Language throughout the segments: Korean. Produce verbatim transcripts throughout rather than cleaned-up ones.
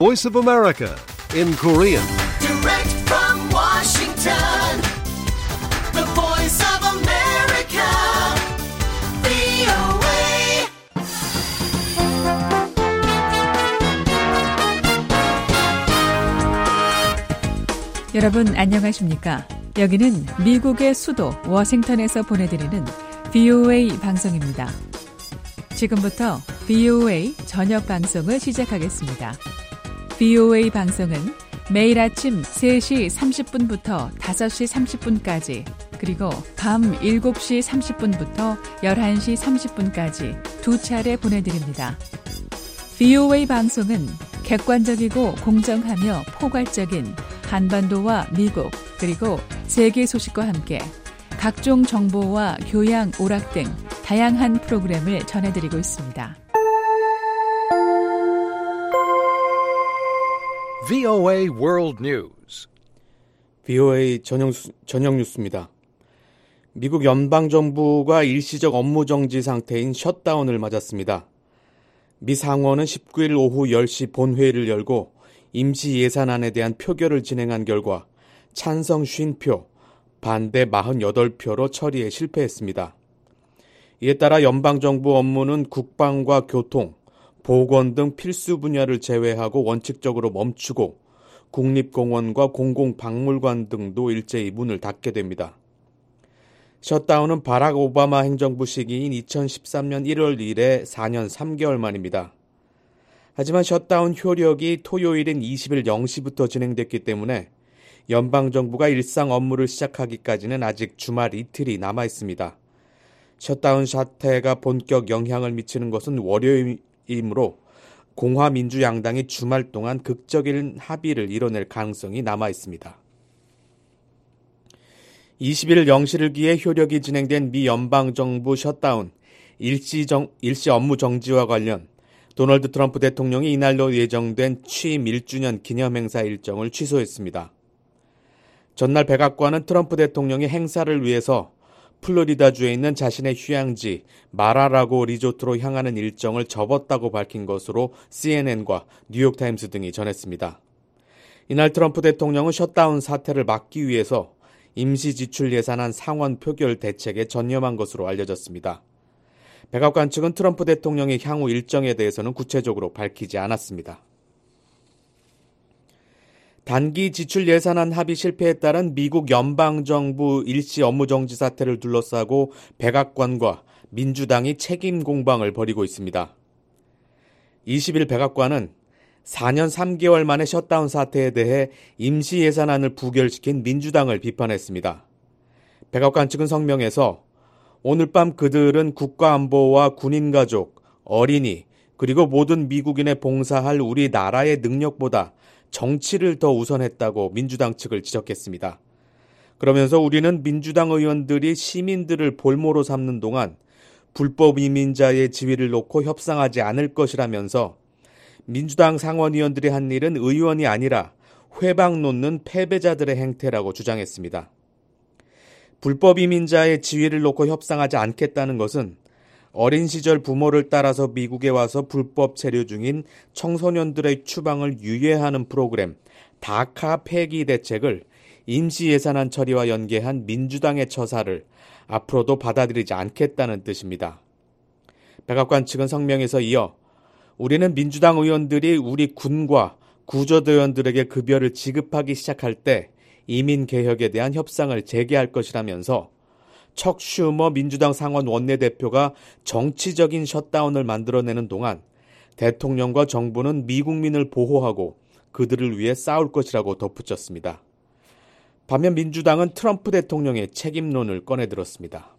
Voice of America in Korean. Direct from Washington, the Voice of America, 브이오에이. 여러분 안녕하십니까? 여기는 미국의 수도 워싱턴에서 보내드리는 브이오에이 방송입니다. 지금부터 브이오에이 저녁 방송을 시작하겠습니다. 브이오에이 방송은 매일 아침 세 시 삼십 분부터 다섯 시 삼십 분까지 그리고 밤 일곱 시 삼십 분부터 열한 시 삼십 분까지 두 차례 보내드립니다. 브이오에이 방송은 객관적이고 공정하며 포괄적인 한반도와 미국 그리고 세계 소식과 함께 각종 정보와 교양, 오락 등 다양한 프로그램을 전해드리고 있습니다. 브이오에이 World News. 브이오에이 저녁, 저녁 뉴스입니다. 미국 연방정부가 일시적 업무 정지 상태인 셧다운을 맞았습니다. 미 상원은 십구 일 오후 열 시 본회의를 열고 임시 예산안에 대한 표결을 진행한 결과 찬성 오십 표, 반대 사십팔 표로 처리에 실패했습니다. 이에 따라 연방정부 업무는 국방과 교통, 보건 등 필수 분야를 제외하고 원칙적으로 멈추고 국립공원과 공공박물관 등도 일제히 문을 닫게 됩니다. 셧다운은 바락 오바마 행정부 시기인 이천십삼 년 일월 일일에 사 년 삼 개월 만입니다. 하지만 셧다운 효력이 토요일인 이십 일 영 시부터 진행됐기 때문에 연방정부가 일상 업무를 시작하기까지는 아직 주말 이틀이 남아있습니다. 셧다운 사태가 본격 영향을 미치는 것은 월요일이므로 공화민주양당이 주말 동안 극적인 합의를 이뤄낼 가능성이 남아있습니다. 이십 일 영 시를 기해 효력이 진행된 미 연방정부 셧다운, 일시, 정, 일시 업무 정지와 관련 도널드 트럼프 대통령이 이날로 예정된 취임 일 주년 기념행사 일정을 취소했습니다. 전날 백악관은 트럼프 대통령이 행사를 위해서 플로리다주에 있는 자신의 휴양지 마라라고 리조트로 향하는 일정을 접었다고 밝힌 것으로 씨엔엔과 뉴욕타임스 등이 전했습니다. 이날 트럼프 대통령은 셧다운 사태를 막기 위해서 임시지출 예산안 상원 표결 대책에 전념한 것으로 알려졌습니다. 백악관 측은 트럼프 대통령의 향후 일정에 대해서는 구체적으로 밝히지 않았습니다. 단기 지출 예산안 합의 실패에 따른 미국 연방정부 일시 업무정지 사태를 둘러싸고 백악관과 민주당이 책임 공방을 벌이고 있습니다. 이십 일 백악관은 사 년 삼 개월 만에 셧다운 사태에 대해 임시 예산안을 부결시킨 민주당을 비판했습니다. 백악관 측은 성명에서 오늘 밤 그들은 국가안보와 군인가족, 어린이, 그리고 모든 미국인에 봉사할 우리나라의 능력보다 정치를 더 우선했다고 민주당 측을 지적했습니다. 그러면서 우리는 민주당 의원들이 시민들을 볼모로 삼는 동안 불법 이민자의 지위를 놓고 협상하지 않을 것이라면서 민주당 상원의원들이 한 일은 의원이 아니라 회방 놓는 패배자들의 행태라고 주장했습니다. 불법 이민자의 지위를 놓고 협상하지 않겠다는 것은 어린 시절 부모를 따라서 미국에 와서 불법 체류 중인 청소년들의 추방을 유예하는 프로그램 다카 폐기 대책을 임시 예산안 처리와 연계한 민주당의 처사를 앞으로도 받아들이지 않겠다는 뜻입니다. 백악관 측은 성명에서 이어 우리는 민주당 의원들이 우리 군과 구조대원들에게 급여를 지급하기 시작할 때 이민개혁에 대한 협상을 재개할 것이라면서 척 슈머 민주당 상원 원내대표가 정치적인 셧다운을 만들어내는 동안 대통령과 정부는 미국민을 보호하고 그들을 위해 싸울 것이라고 덧붙였습니다. 반면 민주당은 트럼프 대통령의 책임론을 꺼내들었습니다.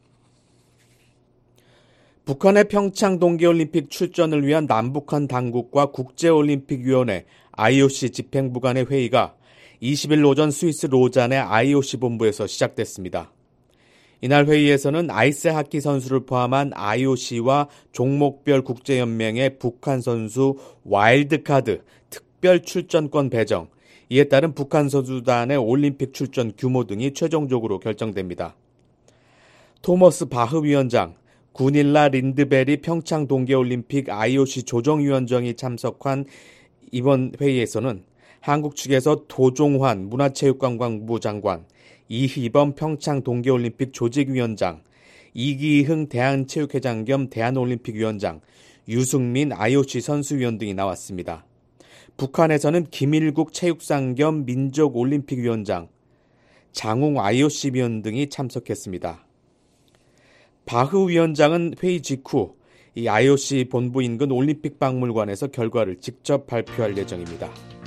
북한의 평창 동계올림픽 출전을 위한 남북한 당국과 국제올림픽위원회 아이오씨 집행부 간의 회의가 이십 일 오전 스위스 로잔의 아이오씨 본부에서 시작됐습니다. 이날 회의에서는 아이스 하키 선수를 포함한 아이오씨와 종목별 국제연맹의 북한 선수 와일드카드 특별 출전권 배정, 이에 따른 북한 선수단의 올림픽 출전 규모 등이 최종적으로 결정됩니다. 토머스 바흐 위원장, 구닐라 린드베리 평창 동계올림픽 아이오씨 조정위원장이 참석한 이번 회의에서는 한국 측에서 도종환 문화체육관광부 장관, 이희범 평창 동계올림픽 조직위원장, 이기흥 대한체육회장 겸 대한올림픽위원장, 유승민 아이오씨 선수위원 등이 나왔습니다. 북한에서는 김일국 체육상 겸 민족올림픽위원장, 장웅 아이오씨 위원 등이 참석했습니다. 바흐 위원장은 회의 직후 이 아이오씨 본부 인근 올림픽 박물관에서 결과를 직접 발표할 예정입니다.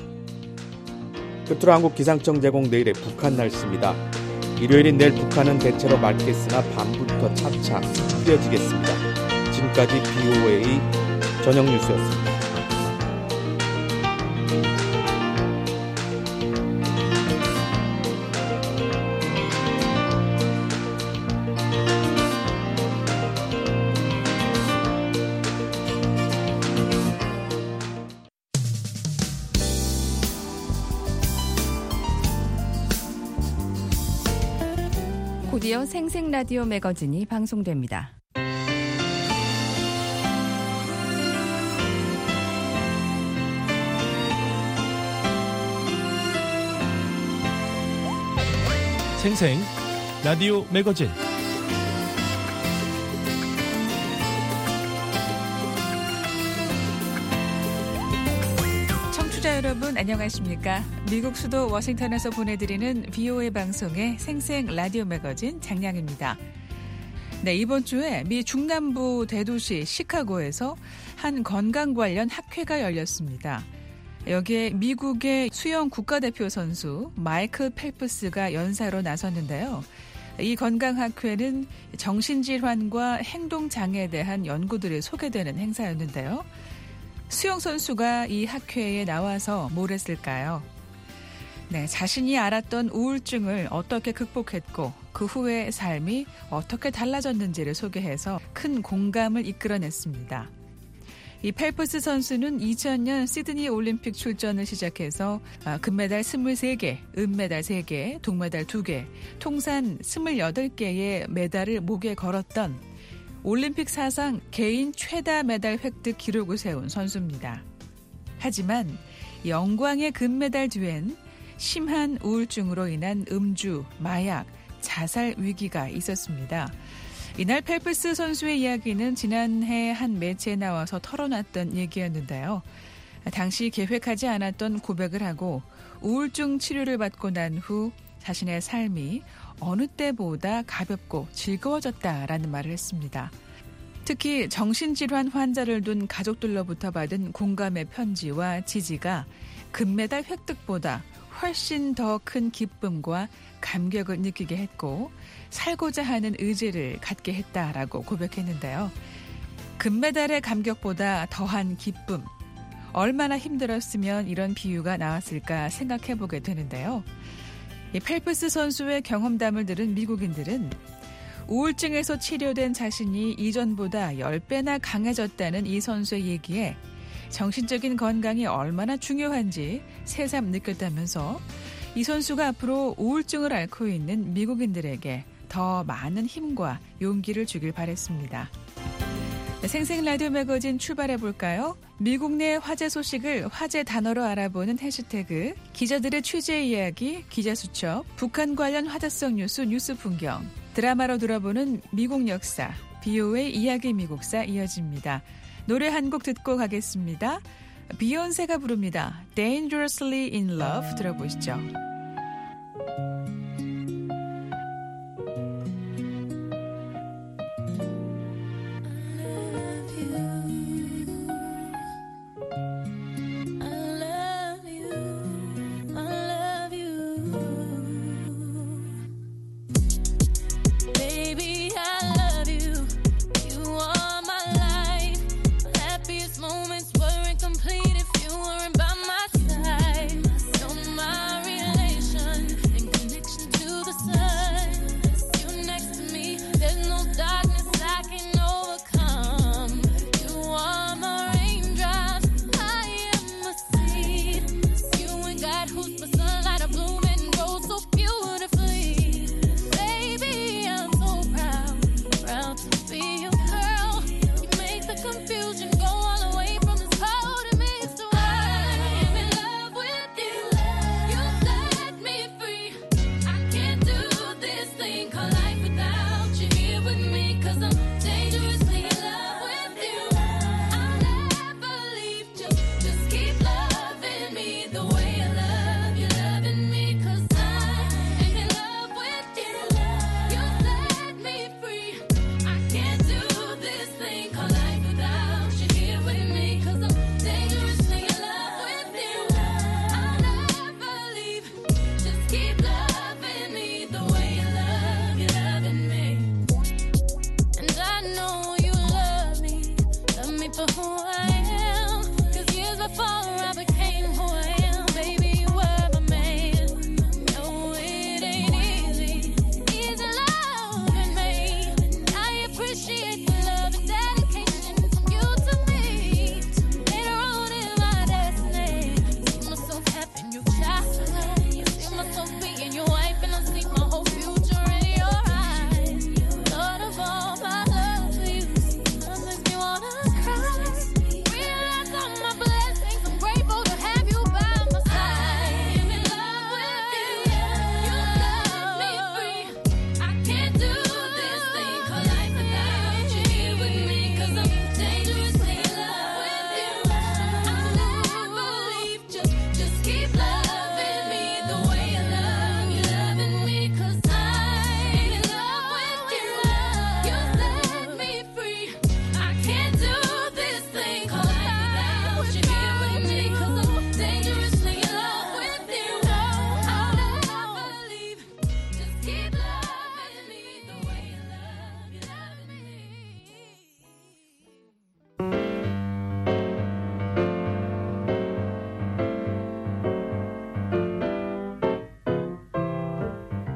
끝으로 한국 기상청 제공 내일의 북한 날씨입니다. 일요일인 내일 북한은 대체로 맑겠으나 밤부터 차차 흐려지겠습니다. 지금까지 비오에이 저녁 뉴스였습니다. 곧이어 생생라디오 매거진이 방송됩니다. 생생 라디오 매거진 청취자 여러분 안녕하십니까? 미국 수도 워싱턴에서 보내드리는 비오에이 방송의 생생 라디오 매거진 장량입니다. 네, 이번 주에 미 중남부 대도시 시카고에서 한 건강 관련 학회가 열렸습니다. 여기에 미국의 수영 국가대표 선수 마이클 펠프스가 연사로 나섰는데요. 이 건강학회는 정신질환과 행동장애에 대한 연구들이 소개되는 행사였는데요. 수영 선수가 이 학회에 나와서 뭘 했을까요? 네, 자신이 알았던 우울증을 어떻게 극복했고 그 후의 삶이 어떻게 달라졌는지를 소개해서 큰 공감을 이끌어냈습니다. 이 펠프스 선수는 이천 년 시드니 올림픽 출전을 시작해서 금메달 스물세 개, 은메달 세 개, 동메달 두 개, 통산 스물여덟 개의 메달을 목에 걸었던 올림픽 사상 개인 최다 메달 획득 기록을 세운 선수입니다. 하지만 영광의 금메달 뒤엔 심한 우울증으로 인한 음주, 마약, 자살 위기가 있었습니다. 이날 펠프스 선수의 이야기는 지난해 한 매체에 나와서 털어놨던 얘기였는데요. 당시 계획하지 않았던 고백을 하고 우울증 치료를 받고 난 후 자신의 삶이 어느 때보다 가볍고 즐거워졌다라는 말을 했습니다. 특히 정신질환 환자를 둔 가족들로부터 받은 공감의 편지와 지지가 금메달 획득보다 훨씬 더 큰 기쁨과 감격을 느끼게 했고 살고자 하는 의지를 갖게 했다라고 고백했는데요. 금메달의 감격보다 더한 기쁨. 얼마나 힘들었으면 이런 비유가 나왔을까 생각해보게 되는데요. 이 펠프스 선수의 경험담을 들은 미국인들은 우울증에서 치료된 자신이 이전보다 십 배나 강해졌다는 이 선수의 얘기에 정신적인 건강이 얼마나 중요한지 새삼 느꼈다면서 이 선수가 앞으로 우울증을 앓고 있는 미국인들에게 더 많은 힘과 용기를 주길 바랬습니다. 생생 라디오 매거진 출발해볼까요? 미국 내 화제 소식을 화제 단어로 알아보는 해시태그, 기자들의 취재 이야기, 기자수첩, 북한 관련 화제성 뉴스, 뉴스 풍경, 드라마로 들어보는 미국 역사, 비오에이 이야기 미국사 이어집니다. 노래 한 곡 듣고 가겠습니다. 비욘세가 부릅니다. Dangerously in Love 들어보시죠. Moments weren't complete if you weren't by my side. So my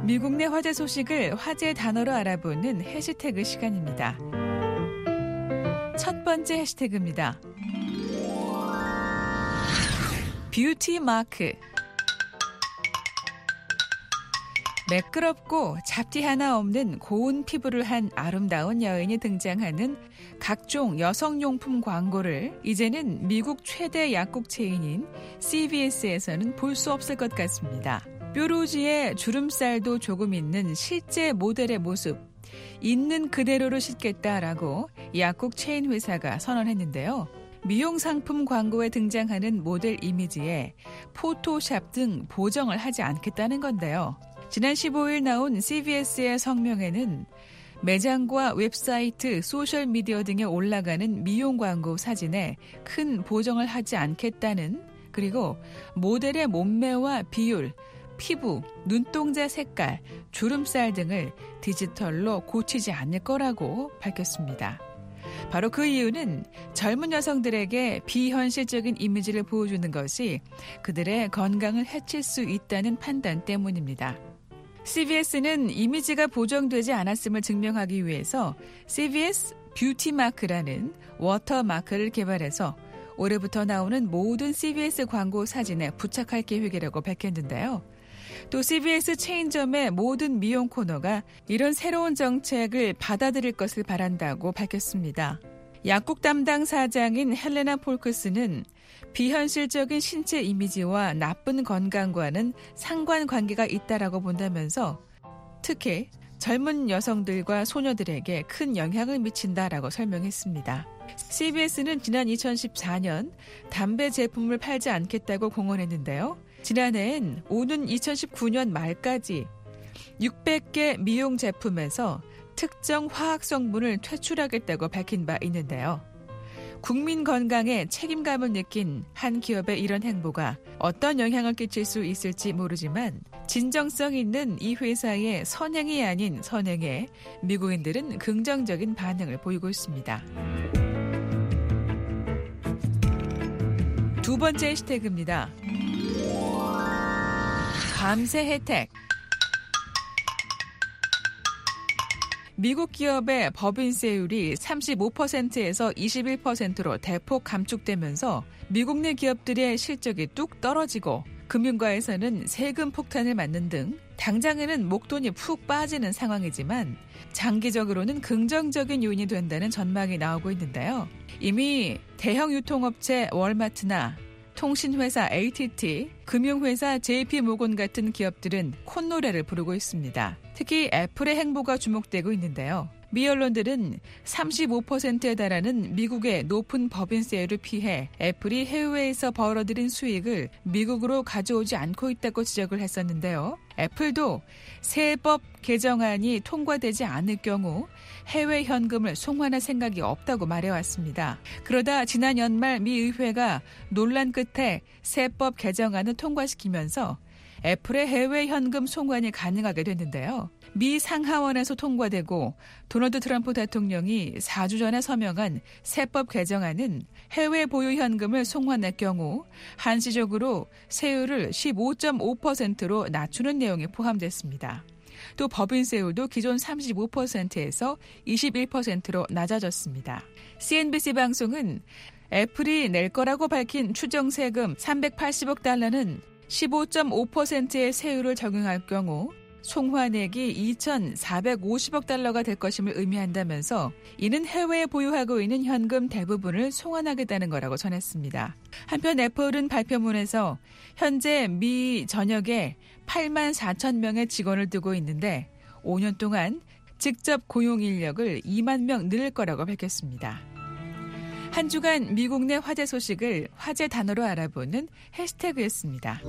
미국 내 화제 소식을 화제 단어로 알아보는 해시태그 시간입니다. 첫 번째 해시태그입니다. 뷰티 마크. 매끄럽고 잡티 하나 없는 고운 피부를 한 아름다운 여인이 등장하는 각종 여성용품 광고를 이제는 미국 최대 약국 체인인 씨브이에스에서는 볼 수 없을 것 같습니다. 뾰루지에 주름살도 조금 있는 실제 모델의 모습, 있는 그대로를 싣겠다라고 약국 체인 회사가 선언했는데요. 미용 상품 광고에 등장하는 모델 이미지에 포토샵 등 보정을 하지 않겠다는 건데요. 지난 십오일 나온 씨브이에스의 성명에는 매장과 웹사이트, 소셜미디어 등에 올라가는 미용 광고 사진에 큰 보정을 하지 않겠다는, 그리고 모델의 몸매와 비율, 피부, 눈동자 색깔, 주름살 등을 디지털로 고치지 않을 거라고 밝혔습니다. 바로 그 이유는 젊은 여성들에게 비현실적인 이미지를 보여주는 것이 그들의 건강을 해칠 수 있다는 판단 때문입니다. 씨브이에스는 이미지가 보정되지 않았음을 증명하기 위해서 씨브이에스 뷰티 마크라는 워터 마크를 개발해서 올해부터 나오는 모든 씨브이에스 광고 사진에 부착할 계획이라고 밝혔는데요. 또 씨브이에스 체인점의 모든 미용 코너가 이런 새로운 정책을 받아들일 것을 바란다고 밝혔습니다. 약국 담당 사장인 헬레나 폴크스는 비현실적인 신체 이미지와 나쁜 건강과는 상관관계가 있다라고 본다면서 특히 젊은 여성들과 소녀들에게 큰 영향을 미친다라고 설명했습니다. 씨브이에스는 지난 이천십사년 담배 제품을 팔지 않겠다고 공언했는데요. 지난해엔 오는 이천십구년 말까지 육백 개 미용 제품에서 특정 화학 성분을 퇴출하겠다고 밝힌 바 있는데요. 국민 건강에 책임감을 느낀 한 기업의 이런 행보가 어떤 영향을 끼칠 수 있을지 모르지만 진정성 있는 이 회사의 선행이 아닌 선행에 미국인들은 긍정적인 반응을 보이고 있습니다. 두 번째 해시태그입니다. 감세 혜택. 미국 기업의 법인세율이 삼십오 퍼센트에서 이십일 퍼센트로 대폭 감축되면서 미국 내 기업들의 실적이 뚝 떨어지고 금융가에서는 세금 폭탄을 맞는 등 당장에는 목돈이 푹 빠지는 상황이지만 장기적으로는 긍정적인 요인이 된다는 전망이 나오고 있는데요. 이미 대형 유통업체 월마트나 통신회사 에이티티, 금융회사 제이피모건 같은 기업들은 콧노래를 부르고 있습니다. 특히 애플의 행보가 주목되고 있는데요. 미 언론들은 삼십오 퍼센트에 달하는 미국의 높은 법인세율을 피해 애플이 해외에서 벌어들인 수익을 미국으로 가져오지 않고 있다고 지적을 했었는데요. 애플도 세법 개정안이 통과되지 않을 경우 해외 현금을 송환할 생각이 없다고 말해왔습니다. 그러다 지난 연말 미 의회가 논란 끝에 세법 개정안을 통과시키면서 애플의 해외 현금 송환이 가능하게 됐는데요. 미 상하원에서 통과되고 도널드 트럼프 대통령이 사 주 전에 서명한 세법 개정안은 해외 보유 현금을 송환할 경우 한시적으로 세율을 십오 점 오 퍼센트로 낮추는 내용이 포함됐습니다. 또 법인세율도 기존 삼십오 퍼센트에서 이십일 퍼센트로 낮아졌습니다. 씨엔비씨 방송은 애플이 낼 거라고 밝힌 추정 세금 삼백팔십억 달러는 십오 점 오 퍼센트의 세율을 적용할 경우 송환액이 이천사백오십억 달러가 될 것임을 의미한다면서 이는 해외에 보유하고 있는 현금 대부분을 송환하겠다는 거라고 전했습니다. 한편 애플은 발표문에서 현재 미 전역에 팔만 사천 명의 직원을 두고 있는데 오 년 동안 직접 고용 인력을 이만 명 늘릴 거라고 밝혔습니다. 한 주간 미국 내 화제 소식을 화제 단어로 알아보는 해시태그였습니다.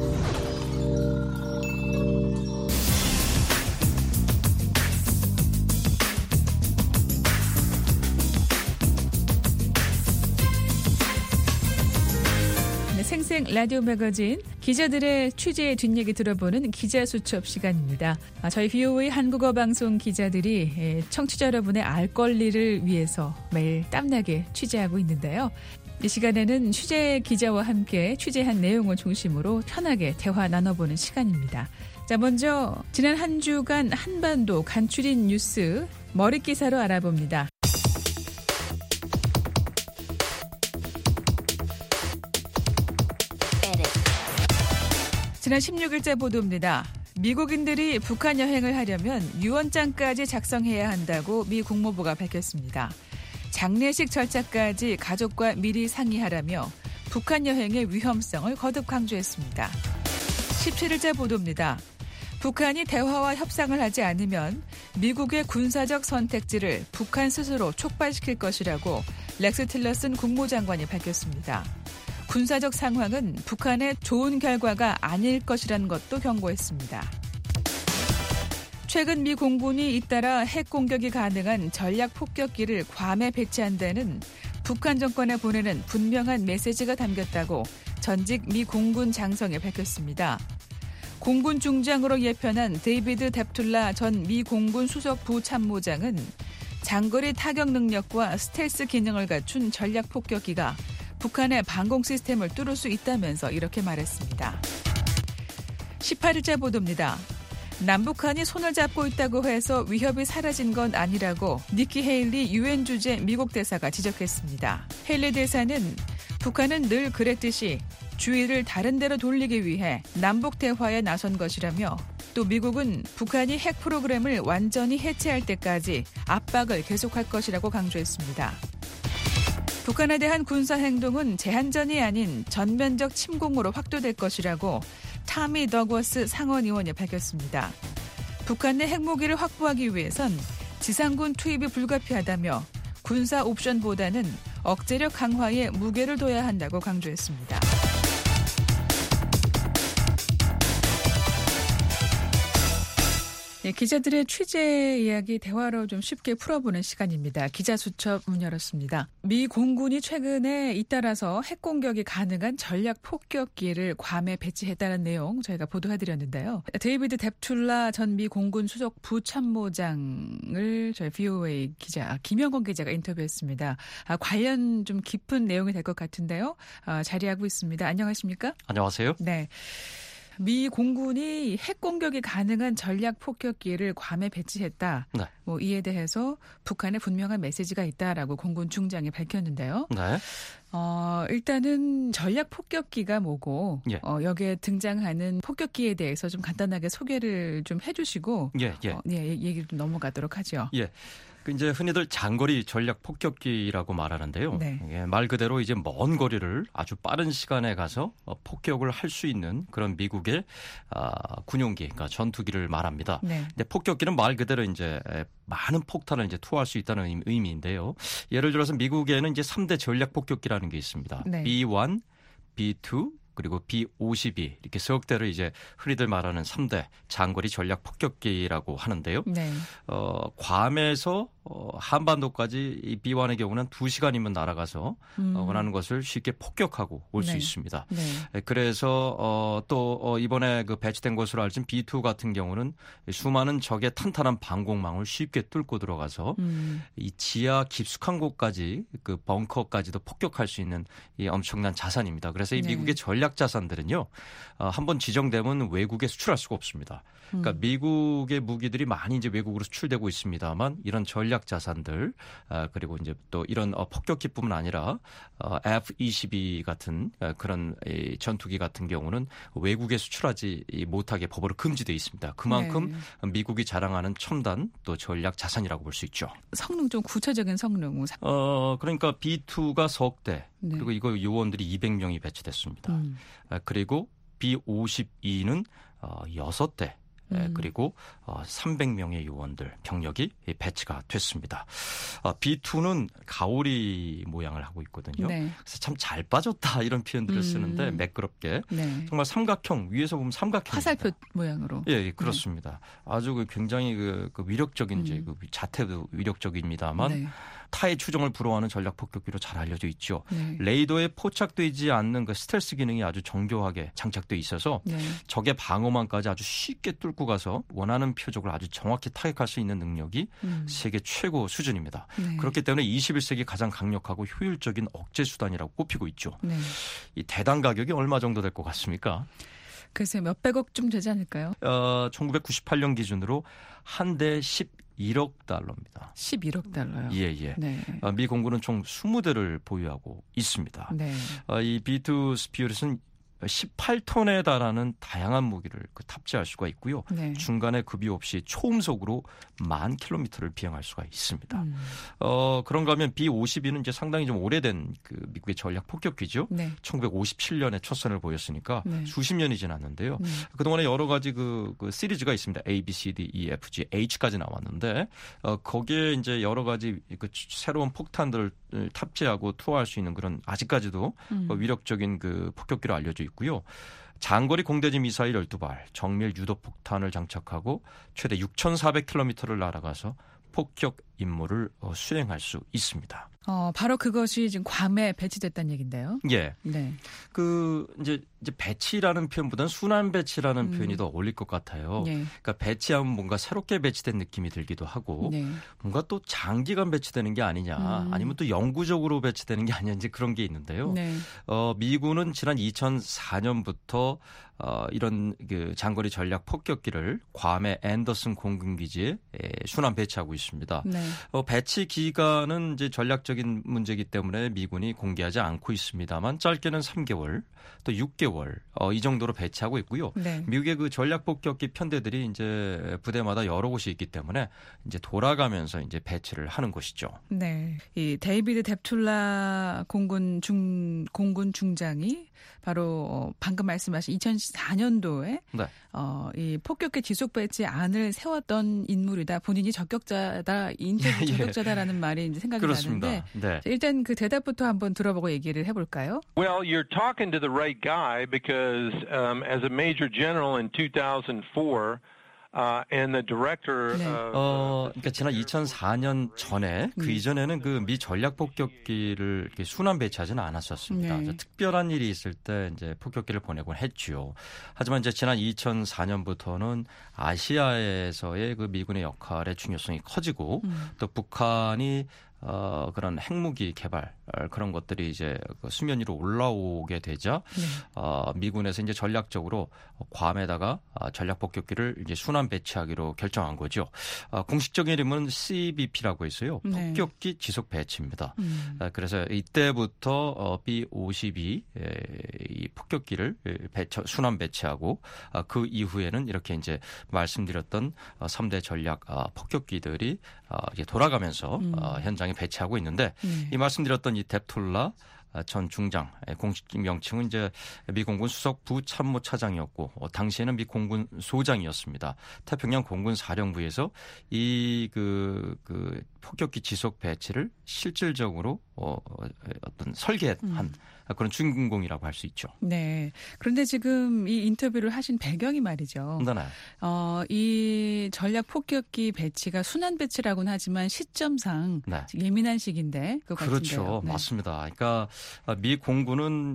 생생 라디오 매거진 기자들의 취재 뒷얘기 들어보는 기자수첩 시간입니다. 저희 비오에이 한국어 방송 기자들이 청취자 여러분의 알 권리를 위해서 매일 땀나게 취재하고 있는데요. 이 시간에는 취재 기자와 함께 취재한 내용을 중심으로 편하게 대화 나눠보는 시간입니다. 자, 먼저 지난 한 주간 한반도 간추린 뉴스 머릿기사로 알아봅니다. 지난 십육일자 보도입니다. 미국인들이 북한 여행을 하려면 유언장까지 작성해야 한다고 미 국무부가 밝혔습니다. 장례식 절차까지 가족과 미리 상의하라며 북한 여행의 위험성을 거듭 강조했습니다. 십칠일자 보도입니다. 북한이 대화와 협상을 하지 않으면 미국의 군사적 선택지를 북한 스스로 촉발시킬 것이라고 렉스 틸러슨 국무장관이 밝혔습니다. 군사적 상황은 북한의 좋은 결과가 아닐 것이라는 것도 경고했습니다. 최근 미 공군이 잇따라 핵 공격이 가능한 전략 폭격기를 괌에 배치한다는 북한 정권에 보내는 분명한 메시지가 담겼다고 전직 미 공군 장성이 밝혔습니다. 공군 중장으로 예편한 데이비드 뎁툴라 전 미 공군 수석 부참모장은 장거리 타격 능력과 스텔스 기능을 갖춘 전략 폭격기가 북한의 방공 시스템을 뚫을 수 있다면서 이렇게 말했습니다. 십팔일자 보도입니다. 남북한이 손을 잡고 있다고 해서 위협이 사라진 건 아니라고 니키 헤일리 유엔 주재 미국 대사가 지적했습니다. 헤일리 대사는 북한은 늘 그랬듯이 주의를 다른 데로 돌리기 위해 남북 대화에 나선 것이라며 또 미국은 북한이 핵 프로그램을 완전히 해체할 때까지 압박을 계속할 것이라고 강조했습니다. 북한에 대한 군사 행동은 제한전이 아닌 전면적 침공으로 확대될 것이라고 타미 더거스 상원의원이 밝혔습니다. 북한 내 핵무기를 확보하기 위해선 지상군 투입이 불가피하다며 군사 옵션보다는 억제력 강화에 무게를 둬야 한다고 강조했습니다. 네, 기자들의 취재 이야기 대화로 좀 쉽게 풀어보는 시간입니다. 기자수첩 문 열었습니다. 미 공군이 최근에 잇따라서 핵 공격이 가능한 전략 폭격기를 괌에 배치했다는 내용 저희가 보도해드렸는데요. 데이비드 뎁툴라 전 미 공군 수석 부참모장을 저희 브이오에이 기자 김영건 기자가 인터뷰했습니다. 아, 관련 좀 깊은 내용이 될 것 같은데요. 아, 자리하고 있습니다. 안녕하십니까? 안녕하세요. 네. 미 공군이 핵 공격이 가능한 전략 폭격기를 괌에 배치했다. 네. 뭐 이에 대해서 북한에 분명한 메시지가 있다라고 공군 중장이 밝혔는데요. 네. 어, 일단은 전략 폭격기가 뭐고 예. 어, 여기에 등장하는 폭격기에 대해서 좀 간단하게 소개를 좀 해주시고 예, 예. 어, 예, 얘기를 좀 넘어가도록 하죠. 예. 그 이제 흔히들 장거리 전략 폭격기라고 말하는데요. 네. 예, 말 그대로 이제 먼 거리를 아주 빠른 시간에 가서 폭격을 할 수 있는 그런 미국의 아, 군용기, 그러니까 전투기를 말합니다. 네. 근데 폭격기는 말 그대로 이제 많은 폭탄을 이제 투하할 수 있다는 의미인데요. 예를 들어서 미국에는 이제 삼 대 전략 폭격기라는 게 있습니다. 네. 비 원, 비 투, 그리고 비 오십이 이렇게 석대를 이제 흔히들 말하는 삼 대 장거리 전략 폭격기라고 하는데요. 네. 어, 괌에서 어, 한반도까지 이 비 원의 경우는 두 시간이면 날아가서 음. 어, 원하는 것을 쉽게 폭격하고 올 수 네. 있습니다. 네. 그래서 어, 또 어, 이번에 그 배치된 것으로 알려진 비 투 같은 경우는 수많은 적의 탄탄한 방공망을 쉽게 뚫고 들어가서 음. 이 지하 깊숙한 곳까지 그 벙커까지도 폭격할 수 있는 이 엄청난 자산입니다. 그래서 이 미국의 네. 전략 자산들은요, 어, 한번 지정되면 외국에 수출할 수가 없습니다. 그러니까 음. 미국의 무기들이 많이 이제 외국으로 수출되고 있습니다만 이런 전략 자산들 어, 그리고 이제 또 이런 어, 폭격기뿐만 아니라 어, 에프 이십이 같은 어, 그런 이 전투기 같은 경우는 외국에 수출하지 못하게 법으로 금지되어 있습니다. 그만큼 네. 미국이 자랑하는 첨단 또 전략 자산이라고 볼 수 있죠. 성능 좀 구체적인 성능. 어 그러니까 비 투가 석 대 네. 그리고 이거 요원들이 이백 명이 배치됐습니다. 음. 어, 그리고 비 오십이는 어, 여섯 대. 음. 그리고 삼백 명의 요원들, 병력이 배치가 됐습니다. 비 투는 가오리 모양을 하고 있거든요. 네. 그래서 참 잘 빠졌다 이런 표현들을 음. 쓰는데 매끄럽게 네. 정말 삼각형, 위에서 보면 삼각형. 화살표 모양으로. 예, 예 그렇습니다. 네. 아주 굉장히 그, 그 위력적인 음. 이제 그 자태도 위력적입니다만 네. 타의 추종을 불허하는 전략 폭격기로 잘 알려져 있죠. 네. 레이더에 포착되지 않는 그 스텔스 기능이 아주 정교하게 장착돼 있어서 네. 적의 방어망까지 아주 쉽게 뚫고 가서 원하는 표적을 아주 정확히 타격할 수 있는 능력이 음. 세계 최고 수준입니다. 네. 그렇기 때문에 이십일 세기 가장 강력하고 효율적인 억제 수단이라고 꼽히고 있죠. 네. 이 대당 가격이 얼마 정도 될 것 같습니까? 글쎄 몇백억쯤 되지 않을까요? 어, 천구백구십팔 년 기준으로 한 대 십일억 달러입니다. 십일억 달러요? 예, 예. 네. 어, 미 공군은 총 이십 대를 보유하고 있습니다. 네. 어, 이 비 투 스피릿은 십팔 톤에 달하는 다양한 무기를 그 탑재할 수가 있고요. 네. 중간에 급유 없이 초음속으로 만 킬로미터를 비행할 수가 있습니다. 음. 어, 그런가 하면 비 오십이는 이제 상당히 좀 오래된 그 미국의 전략 폭격기죠. 네. 천구백오십칠 년에 첫 선을 보였으니까 네. 수십 년이 지났는데요. 네. 그동안에 여러 가지 그, 그 시리즈가 있습니다. A, B, C, D, E, F, G, H까지 나왔는데 어, 거기에 이제 여러 가지 그 새로운 폭탄들을 탑재하고 투하할 수 있는 그런 아직까지도 음. 위력적인 그 폭격기로 알려져 있고요. 장거리 공대지 미사일 열두 발, 정밀 유도 폭탄을 장착하고 최대 육천사백 킬로미터를 날아가서 폭격 임무를 수행할 수 있습니다. 어, 바로 그것이 지금 괌에 배치됐다는 얘긴데요. 예. 네. 그 이제 이제 배치라는 표현보다는 순환 배치라는 음. 표현이 더 어울릴 것 같아요. 네. 그러니까 배치하면 뭔가 새롭게 배치된 느낌이 들기도 하고 네. 뭔가 또 장기간 배치되는 게 아니냐, 음. 아니면 또 영구적으로 배치되는 게 아니냐 이제 그런 게 있는데요. 네. 어, 미군은 지난 이천사 년부터 어, 이런 그 장거리 전략 폭격기를 괌의 앤더슨 공군기지에 순환 배치하고 있습니다. 네. 어, 배치 기간은 이제 전략적인 문제이기 때문에 미군이 공개하지 않고 있습니다만 짧게는 삼 개월, 또 육 개월 어, 이 정도로 배치하고 있고요. 네. 미국의 그 전략 폭격기 편대들이 이제 부대마다 여러 곳이 있기 때문에 이제 돌아가면서 이제 배치를 하는 것이죠. 네, 이 데이비드 뎁툴라 공군 중 공군 중장이 바로 어, 방금 말씀하신 이천사 년도에 네. 어, 이 폭격기 지속 배치 안을 세웠던 인물이다. 본인이 적격자다, 인터뷰 적격자다라는 예. 말이 이제 생각이 그렇습니다. 나는데 네. 일단 그 대답부터 한번 들어보고 얘기를 해볼까요? Well, you're talking to the right guy because um, as a major general in two thousand four. Uh, and the director 네. of, 어, 그러니까 지난 이천사 년 전에 그 음. 이전에는 그 미 전략 폭격기를 이렇게 순환 배치하지는 않았었습니다. 네. 특별한 일이 있을 때 이제 폭격기를 보내곤 했죠. 하지만 이제 지난 이천사 년부터는 아시아에서의 그 미군의 역할의 중요성이 커지고 음. 또 북한이 어, 그런 핵무기 개발 그런 것들이 이제 수면 위로 올라오게 되자 네. 어, 미군에서 이제 전략적으로 괌에다가 전략 폭격기를 이제 순환 배치하기로 결정한 거죠. 어, 공식적인 이름은 씨 비 피라고 있어요. 네. 폭격기 지속 배치입니다. 음. 어, 그래서 이때부터 어, 비 오십이 에, 이 폭격기를 배치, 순환 배치하고 어, 그 이후에는 이렇게 이제 말씀드렸던 어, 삼 대 전략 어, 폭격기들이 어, 이제 돌아가면서 음. 어, 현장에 배치하고 있는데 네. 이 말씀드렸던 이 뎁툴라 전 중장 공식 명칭은 이제 미 공군 수석 부참모차장이었고 어, 당시에는 미 공군 소장이었습니다. 태평양 공군 사령부에서 이 그 그 폭격기 지속 배치를 실질적으로 어, 어떤 설계한 음. 그런 준공이라고 할 수 있죠. 네. 그런데 지금 이 인터뷰를 하신 배경이 말이죠. 네. 어, 이 전략 폭격기 배치가 순환 배치라고는 하지만 시점상 네. 예민한 시기인데 그거 그렇죠. 같은데요. 네. 맞습니다. 그러니까 미 공군은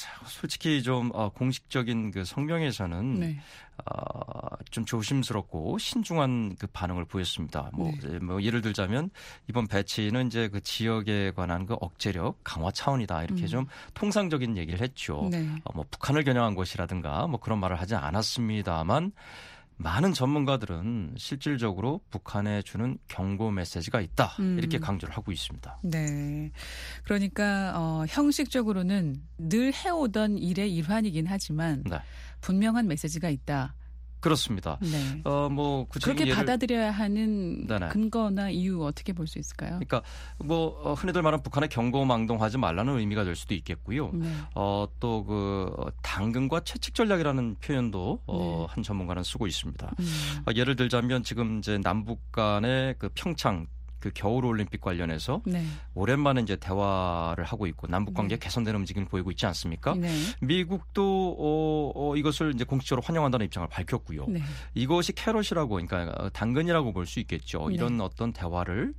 솔직히 좀 공식적인 그 성명에서는 네. 어, 좀 조심스럽고 신중한 그 반응을 보였습니다. 뭐, 네. 뭐 예를 들자면 이번 배치는 이제 그 지역에 관한 그 억제력 강화 차원이다 이렇게 음. 좀 통상적인 얘기를 했죠. 네. 어, 뭐 북한을 겨냥한 것이라든가 뭐 그런 말을 하지 않았습니다만 많은 전문가들은 실질적으로 북한에 주는 경고 메시지가 있다 음. 이렇게 강조를 하고 있습니다. 네, 그러니까 어, 형식적으로는 늘 해오던 일의 일환이긴 하지만 네. 분명한 메시지가 있다. 그렇습니다. 네. 어, 뭐 그렇게 예를... 받아들여야 하는 네네. 근거나 이유 어떻게 볼 수 있을까요? 그러니까 뭐 흔히들 말하는 북한의 경고망동하지 말라는 의미가 될 수도 있겠고요. 네. 어, 또 그 당근과 채찍 전략이라는 표현도 네. 어, 한 전문가는 쓰고 있습니다. 음. 어, 예를 들자면 지금 이제 남북 간의 그 평창 그 겨울 올림픽 관련해서 네. 오랜만에 이제 대화를 하고 있고 남북 관계 네. 개선되는 움직임을 보이고 있지 않습니까? 네. 미국도 어, 어, 이것을 이제 공식적으로 환영한다는 입장을 밝혔고요. 네. 이것이 캐럿이라고 그러니까 당근이라고 볼 수 있겠죠. 네. 이런 어떤 대화를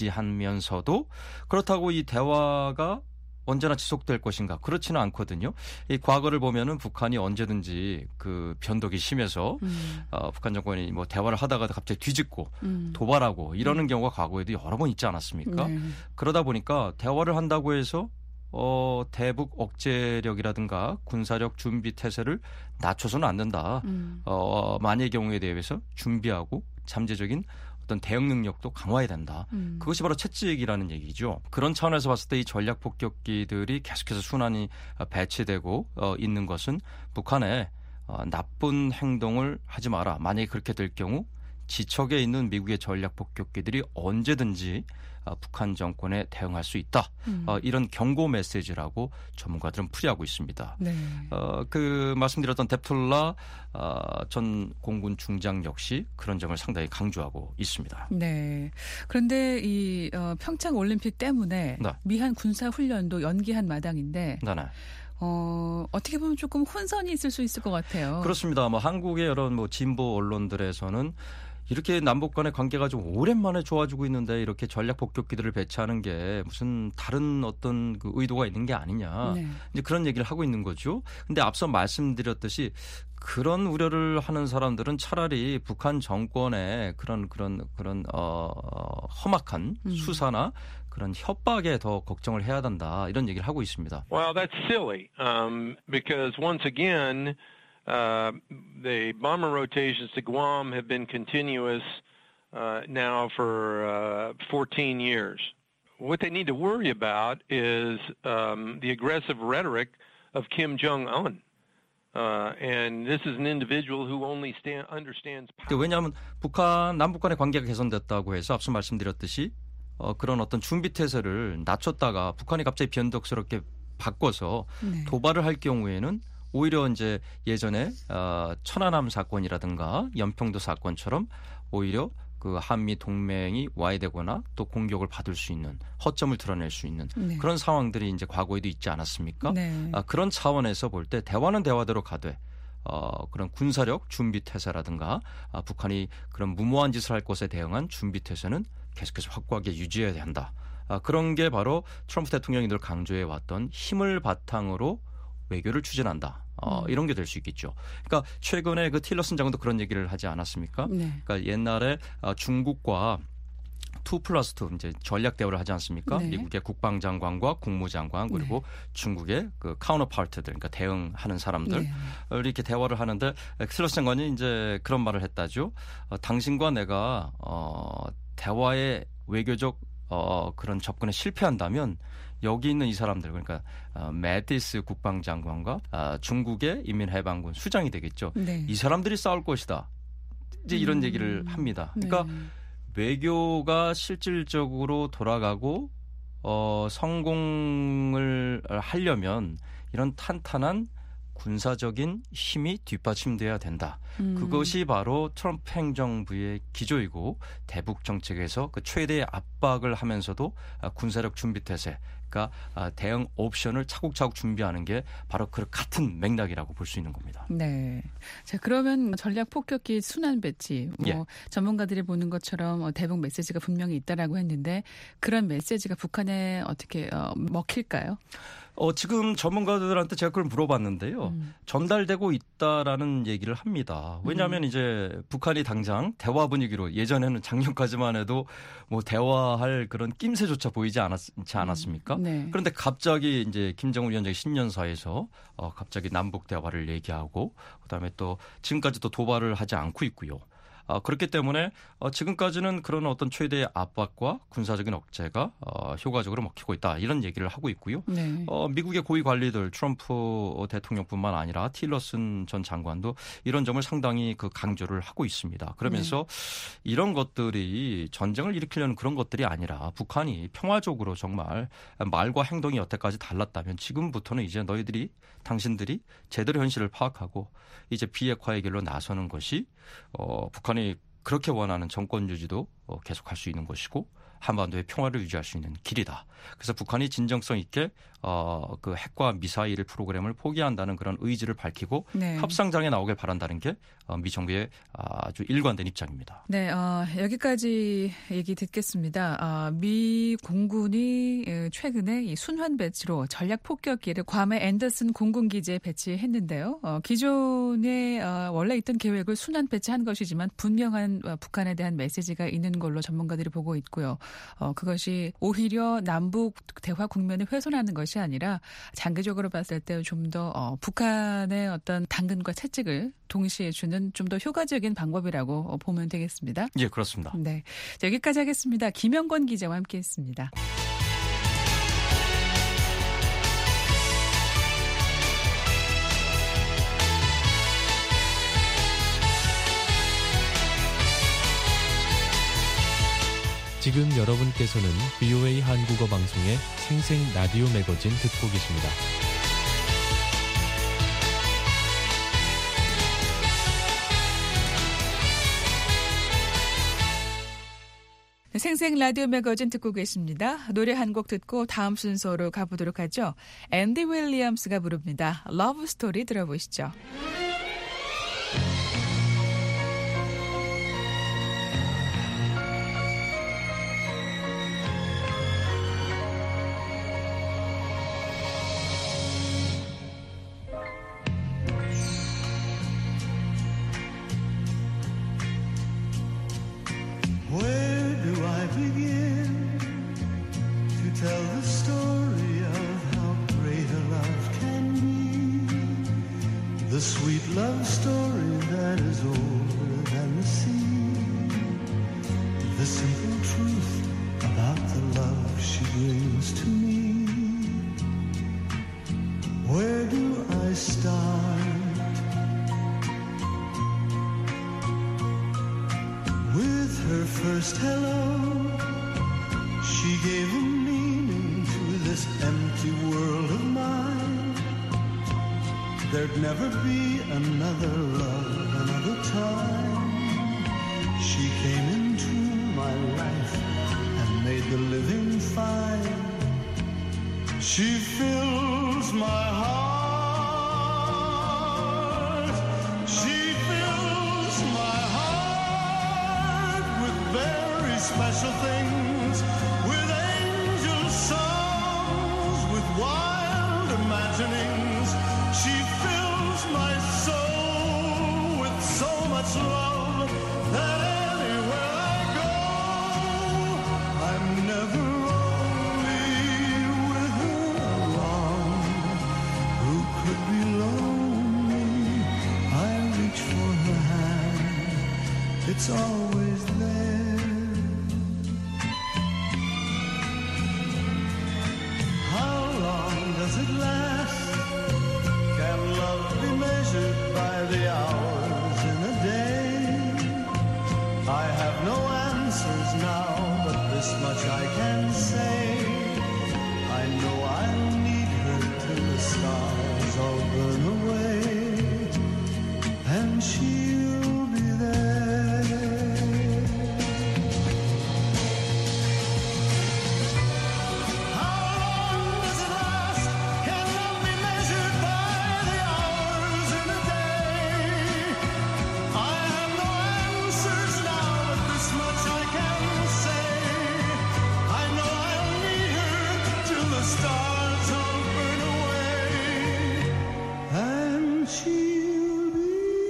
지지하면서도 그렇다고 이 대화가 언제나 지속될 것인가? 그렇지는 않거든요. 이 과거를 보면은 북한이 언제든지 그 변덕이 심해서 음. 어, 북한 정권이 뭐 대화를 하다가 갑자기 뒤집고 음. 도발하고 이러는 음. 경우가 과거에도 여러 번 있지 않았습니까? 네. 그러다 보니까 대화를 한다고 해서 어, 대북 억제력이라든가 군사력 준비 태세를 낮춰서는 안 된다. 음. 어, 만약의 경우에 대해서 준비하고 잠재적인 어떤 대응 능력도 강화해야 된다. 음. 그것이 바로 채찍이라는 얘기죠. 그런 차원에서 봤을 때 이 전략 폭격기들이 계속해서 순환이 배치되고 어, 있는 것은 북한에 어, 나쁜 행동을 하지 마라. 만약에 그렇게 될 경우 지척에 있는 미국의 전략 폭격기들이 언제든지 어, 북한 정권에 대응할 수 있다. 음. 어, 이런 경고 메시지라고 전문가들은 풀이하고 있습니다. 네. 어, 그 말씀드렸던 뎁툴라 어, 전 공군 중장 역시 그런 점을 상당히 강조하고 있습니다. 네. 그런데 이 어, 평창 올림픽 때문에 네. 미한 군사 훈련도 연기한 마당인데. 네, 네. 어, 어떻게 보면 조금 혼선이 있을 수 있을 것 같아요. 그렇습니다. 뭐 한국의 여러 뭐 진보 언론들에서는 이렇게 남북 간의 관계가 좀 오랜만에 좋아지고 있는데 이렇게 전략 폭격기들을 배치하는 게 무슨 다른 어떤 그 의도가 있는 게 아니냐. 네. 이제 그런 얘기를 하고 있는 거죠. 근데 앞서 말씀드렸듯이 그런 우려를 하는 사람들은 차라리 북한 정권의 그런 그런 그런 어, 험악한 음. 수사나 그런 협박에 더 걱정을 해야 한다. 이런 얘기를 하고 있습니다. Well, that's silly. Um, because once again Uh, the bomber rotations to Guam have been continuous uh, now for uh, fourteen years. What they need to worry about is um, the aggressive rhetoric of Kim Jong-un. Uh, and this is an individual who only stand, understands power. 왜냐하면 북한, 남북 간의 관계가 개선됐다고 해서 앞서 말씀드렸듯이 어, 그런 어떤 준비태세를 낮췄다가 북한이 갑자기 변덕스럽게 바꿔서 네. 도발을 할 경우에는 오히려 이제 예전에 어, 천안함 사건이라든가 연평도 사건처럼 오히려 그 한미 동맹이 와해되거나 또 공격을 받을 수 있는 허점을 드러낼 수 있는 네. 그런 상황들이 이제 과거에도 있지 않았습니까? 네. 아, 그런 차원에서 볼 때 대화는 대화대로 가되 어, 그런 군사력 준비 태세라든가 아, 북한이 그런 무모한 짓을 할 것에 대응한 준비 태세는 계속해서 확고하게 유지해야 한다. 아, 그런 게 바로 트럼프 대통령이 늘 강조해 왔던 힘을 바탕으로 외교를 추진한다. 어, 음. 이런 게 될 수 있겠죠. 그러니까 최근에 그 틸러슨 장관도 그런 얘기를 하지 않았습니까? 네. 그러니까 옛날에 어, 중국과 투 플러스 투 이제 전략 대화를 하지 않습니까? 네. 미국의 국방장관과 국무장관 그리고 네. 중국의 그 카운터파트들 그러니까 대응하는 사람들 네. 이렇게 대화를 하는데 틸러슨 장관이 이제 그런 말을 했다죠. 어, 당신과 내가 어, 대화의 외교적 어, 그런 접근에 실패한다면 여기 있는 이 사람들 그러니까 어, 매티스 국방장관과 어, 중국의 인민해방군 수장이 되겠죠. 네. 이 사람들이 싸울 것이다. 이제 이런 음. 얘기를 합니다. 그러니까 네. 외교가 실질적으로 돌아가고 어, 성공을 하려면 이런 탄탄한 군사적인 힘이 뒷받침돼야 된다. 음. 그것이 바로 트럼프 행정부의 기조이고 대북 정책에서 그 최대의 압박을 하면서도 군사력 준비 태세, 그러니까 대응 옵션을 차곡차곡 준비하는 게 바로 그 같은 맥락이라고 볼 수 있는 겁니다. 네. 자, 그러면 전략 폭격기 순환 배치, 뭐 예. 전문가들이 보는 것처럼 대북 메시지가 분명히 있다라고 했는데 그런 메시지가 북한에 어떻게 어, 먹힐까요? 어, 지금 전문가들한테 제가 그걸 물어봤는데요. 음. 전달되고 있다라는 얘기를 합니다. 왜냐하면 음. 이제 북한이 당장 대화 분위기로 예전에는 작년까지만 해도 뭐 대화할 그런 낌새조차 보이지 않았지 않았습니까? 음. 네. 그런데 갑자기 이제 김정은 위원장의 신년사에서 어, 갑자기 남북 대화를 얘기하고 그다음에 또 지금까지 또 도발을 하지 않고 있고요. 어, 그렇기 때문에 어, 지금까지는 그런 어떤 최대의 압박과 군사적인 억제가 어, 효과적으로 먹히고 있다. 이런 얘기를 하고 있고요. 네. 어, 미국의 고위 관리들 트럼프 대통령뿐만 아니라 틸러슨 전 장관도 이런 점을 상당히 그 강조를 하고 있습니다. 그러면서 네. 이런 것들이 전쟁을 일으키려는 그런 것들이 아니라 북한이 평화적으로 정말 말과 행동이 여태까지 달랐다면 지금부터는 이제 너희들이 당신들이 제대로 현실을 파악하고 이제 비핵화의 길로 나서는 것이 어, 북한이 그렇게 원하는 정권 유지도 어, 계속할 수 있는 것이고 한반도의 평화를 유지할 수 있는 길이다. 그래서 북한이 진정성 있게 어, 그 핵과 미사일 프로그램을 포기한다는 그런 의지를 밝히고 네. 협상장에 나오길 바란다는 게 어, 미 정부의 아주 일관된 입장입니다. 네, 어, 여기까지 얘기 듣겠습니다. 어, 미 공군이 최근에 이 순환 배치로 전략 폭격기를 괌의 앤더슨 공군기지에 배치했는데요. 어, 기존에 어, 원래 있던 계획을 순환 배치한 것이지만 분명한 어, 북한에 대한 메시지가 있는 걸로 전문가들이 보고 있고요. 어, 그것이 오히려 남북 대화 국면을 훼손하는 것이 아니라 장기적으로 봤을 때 좀 더 어, 북한의 어떤 당근과 채찍을 동시에 주는 좀 더 효과적인 방법이라고 어, 보면 되겠습니다. 예, 그렇습니다. 네, 자, 여기까지 하겠습니다. 김영권 기자와 함께했습니다. 지금 여러분께서는 브이오에이 한국어 방송의 생생 라디오 매거진 듣고 계십니다. 생생 라디오 매거진 듣고 계십니다. 노래 한 곡 듣고 다음 순서로 가보도록 하죠. 앤디 윌리엄스가 부릅니다. 러브 스토리 들어보시죠. Where do I begin to tell the story of how great a love can be? The sweet love story that is older than the sea. The simple truth about the love she brings to me. Where do I start? With her first hello, she gave a meaning to this empty world of mine. There'd never be another love, another time. She came into my life and made the living fine. She fills my heart. She fills my heart with very special things, with angel songs, with wild imaginings. She fills my soul with so much love that anywhere I go, I'm never lonely with her along. Who could be lonely? I reach for her hand, it's always there. How long does it last? Can love be measured by the hours in a day? I have no answers now, but this much I can say. I know I'll need her till the stars all burn away, and she'll be there. How long does it last? Can love be measured by the hours in a day? I have no answers now, but this much I can say. I know I'll need her till the stars all burn away, and she'll be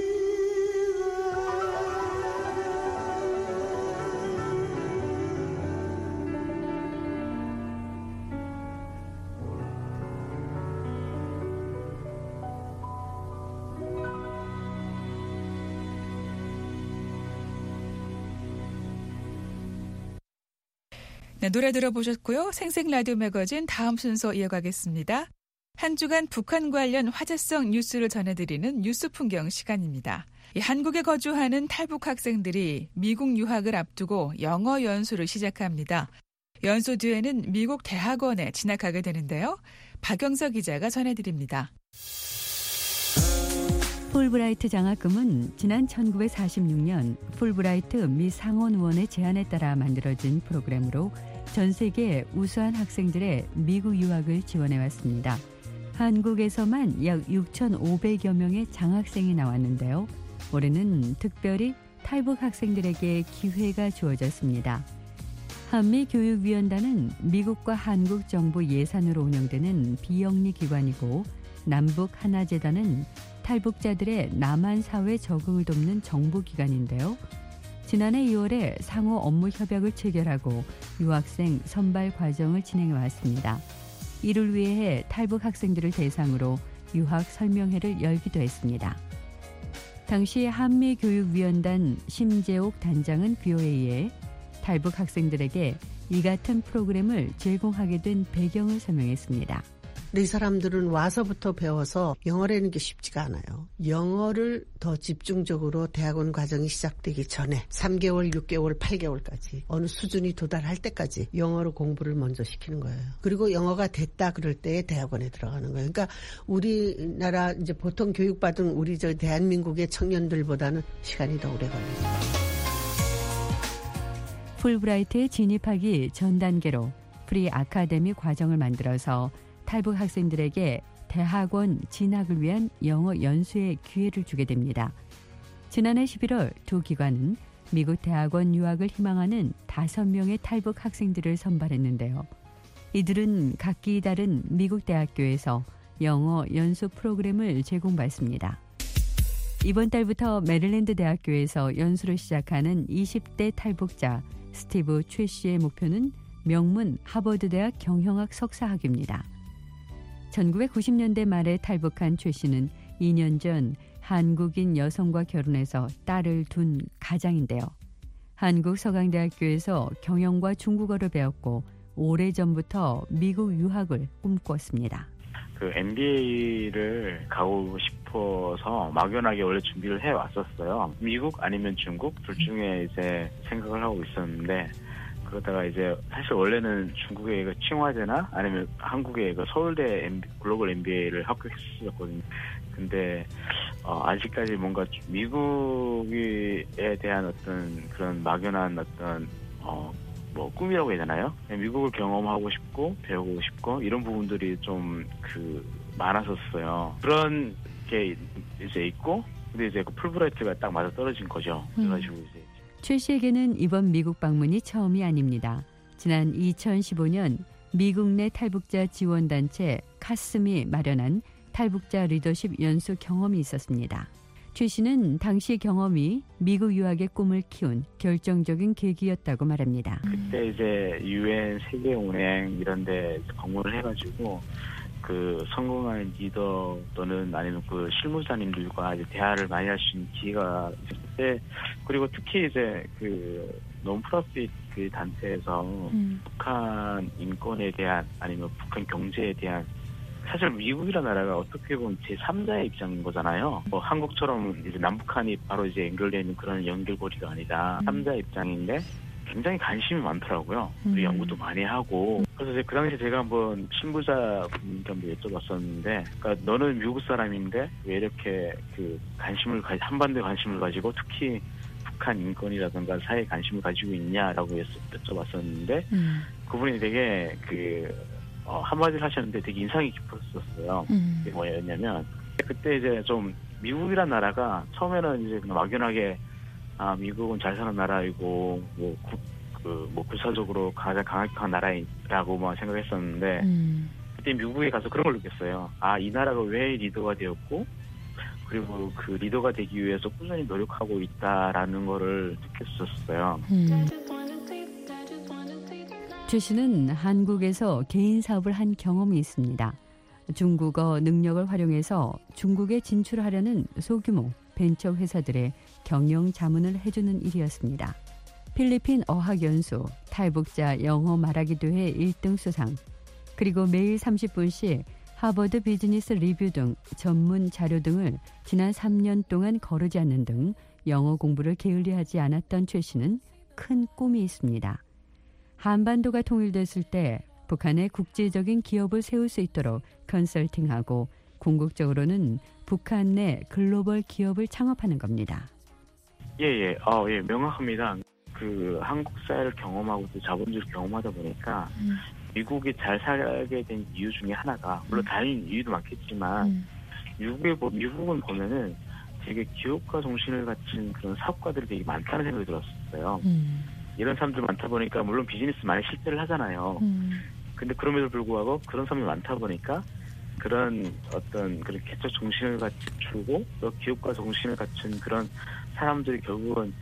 네, 노래 들어보셨고요. 생생 라디오 매거진 다음 순서 이어가겠습니다. 한 주간 북한 관련 화제성 뉴스를 전해드리는 뉴스 풍경 시간입니다. 이 한국에 거주하는 탈북 학생들이 미국 유학을 앞두고 영어 연수를 시작합니다. 연수 뒤에는 미국 대학원에 진학하게 되는데요. 박영석 기자가 전해드립니다. 풀브라이트 장학금은 지난 천구백사십육 년 풀브라이트 미 상원 의원의 제안에 따라 만들어진 프로그램으로 전 세계 우수한 학생들의 미국 유학을 지원해왔습니다. 한국에서만 약 육천오백여 명의 장학생이 나왔는데요. 올해는 특별히 탈북 학생들에게 기회가 주어졌습니다. 한미교육위원단은 미국과 한국 정부 예산으로 운영되는 비영리 기관이고 남북 하나재단은 탈북자들의 남한 사회 적응을 돕는 정부기관인데요. 지난해 이월에 상호 업무 협약을 체결하고 유학생 선발 과정을 진행해 왔습니다. 이를 위해 탈북 학생들을 대상으로 유학 설명회를 열기도 했습니다. 당시 한미교육위원단 심재옥 단장은 비오에이에 탈북 학생들에게 이 같은 프로그램을 제공하게 된 배경을 설명했습니다. 이 사람들은 와서부터 배워서 영어를 하는 게 쉽지가 않아요. 영어를 더 집중적으로 대학원 과정이 시작되기 전에 삼 개월, 육 개월, 팔 개월까지 어느 수준이 도달할 때까지 영어로 공부를 먼저 시키는 거예요. 그리고 영어가 됐다 그럴 때 대학원에 들어가는 거예요. 그러니까 우리나라 이제 보통 교육받은 우리 저 대한민국의 청년들보다는 시간이 더 오래 걸립니다. 풀브라이트에 진입하기 전 단계로 프리 아카데미 과정을 만들어서 탈북 학생들에게 대학원 진학을 위한 영어 연수의 기회를 주게 됩니다. 지난해 십일월 두 기관은 미국 대학원 유학을 희망하는 다섯 명의 탈북 학생들을 선발했는데요. 이들은 각기 다른 미국 대학교에서 영어 연수 프로그램을 제공받습니다. 이번 달부터 메릴랜드 대학교에서 연수를 시작하는 이십 대 탈북자 스티브 최 씨의 목표는 명문 하버드 대학 경영학 석사학위입니다. 천구백구십 년대 말에 탈북한 최 씨는 이 년 전 한국인 여성과 결혼해서 딸을 둔 가장인데요. 한국 서강대학교에서 경영과 중국어를 배웠고 오래전부터 미국 유학을 꿈꿨습니다. 그 엠비에이를 가고 싶어서 막연하게 원래 준비를 해왔었어요. 미국 아니면 중국 둘 중에 이제 생각을 하고 있었는데 그러다가 이제 사실 원래는 중국의 그 칭화대나 아니면 한국의 그 서울대 엠비, 글로벌 엠비에이를 합격했었거든요. 근데 어, 아직까지 뭔가 미국에 대한 어떤 그런 막연한 어떤 어, 뭐 꿈이라고 해야 되나요? 미국을 경험하고 싶고 배우고 싶고 이런 부분들이 좀 그 많았었어요. 그런 게 이제 있고 근데 이제 그 풀브라이트가 딱 맞아 떨어진 거죠. 그래가지고 이제. 최 씨에게는 이번 미국 방문이 처음이 아닙니다. 지난 이천십오 년 미국 내 탈북자 지원단체 카스미 마련한 탈북자 리더십 연수 경험이 있었습니다. 최 씨는 당시 경험이 미국 유학의 꿈을 키운 결정적인 계기였다고 말합니다. 그때 이제 유엔 세계은행 이런 데 방문을 해가지고 그 성공한 리더 또는 아니면 그 실무자님들과 이제 대화를 많이 할 수 있는 기회가 있을 때 그리고 특히 이제 그 논프로핏 그 단체에서 음. 북한 인권에 대한 아니면 북한 경제에 대한 사실 미국이라는 나라가 어떻게 보면 제삼자의 입장인 거잖아요. 뭐 한국처럼 이제 남북한이 바로 이제 연결되어 있는 그런 연결고리가 아니다. 음. 삼자의 입장인데 굉장히 관심이 많더라고요. 우리 음. 연구도 많이 하고. 그래서 이제 그 당시에 제가 한번 신부자분께 한번 여쭤봤었는데, 그러니까 너는 미국 사람인데 왜 이렇게 그 관심을 가, 한반도에 관심을 가지고 특히 북한 인권이라든가 사회에 관심을 가지고 있냐라고 여쭤봤었는데, 음. 그분이 되게 그 어, 한마디를 하셨는데 되게 인상이 깊었었어요. 음. 그게 뭐였냐면 그때 이제 좀 미국이란 나라가 처음에는 이제 그냥 막연하게 아 미국은 잘 사는 나라이고 뭐 구, 그 뭐 군사적으로 가장 강력한 나라라고만 생각했었는데 음. 그때 미국에 가서 그런 걸 느꼈어요. 아 이 나라가 왜 리더가 되었고 그리고 그 리더가 되기 위해서 꾸준히 노력하고 있다라는 거를 느꼈었어요. 음. 최 씨는 한국에서 개인 사업을 한 경험이 있습니다. 중국어 능력을 활용해서 중국에 진출하려는 소규모 벤처 회사들의 경영 자문을 해주는 일이었습니다. 필리핀 어학연수, 탈북자 영어 말하기 대회 일 등 수상, 그리고 매일 삼십 분씩 하버드 비즈니스 리뷰 등 전문 자료 등을 지난 삼 년 동안 거르지 않는 등 영어 공부를 게을리하지 않았던 최 씨는 큰 꿈이 있습니다. 한반도가 통일됐을 때 북한의 국제적인 기업을 세울 수 있도록 컨설팅하고 궁극적으로는 북한 내 글로벌 기업을 창업하는 겁니다. 예, 예, 어, 예, 명확합니다. 그 그 한국 사회를 경험하고 또 자본주의를 경험하다 보니까 음. 미국이 잘 살게 된 이유 중에 하나가 물론 음. 다른 이유도 많겠지만 음. 미국에 미국은 보면은 되게 기업가 정신을 갖춘 그런 사업가들이 되게 많다는 생각이 들었어요. 음. 이런 사람들 많다 보니까 물론 비즈니스 많이 실패를 하잖아요. 음. 근데 그럼에도 불구하고 그런 사람이 많다 보니까 그런 어떤 그런 개척 정신을 갖추고 또 기업가 정신을 갖춘 그런 사람들이 결국은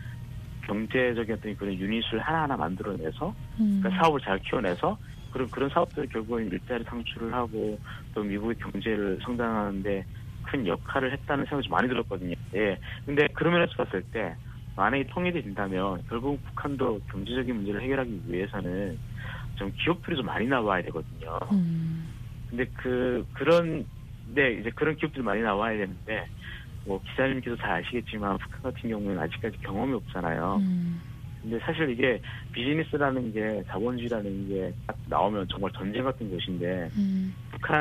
경제적인 어떤 그런 유닛을 하나하나 만들어내서 음. 그러니까 사업을 잘 키워내서 그런 그런 사업들이 결국은 일자리 창출을 하고 또 미국의 경제를 성장하는데 큰 역할을 했다는 생각이 좀 많이 들었거든요. 예. 근데 그런 면에서 봤을 때 만약에 통일이 된다면 결국 북한도 경제적인 문제를 해결하기 위해서는 좀 기업들이 좀 많이 나와야 되거든요. 음. 근데 그 그런 네 이제 그런 기업들이 많이 나와야 되는데 뭐 기자님께서 잘 아시겠지만 북한 같은 경우는 아직까지 경험이 없잖아요. 음. 근데 사실 이게 비즈니스라는 게 자본주의라는 게 딱 나오면 정말 전쟁 같은 것인데 음.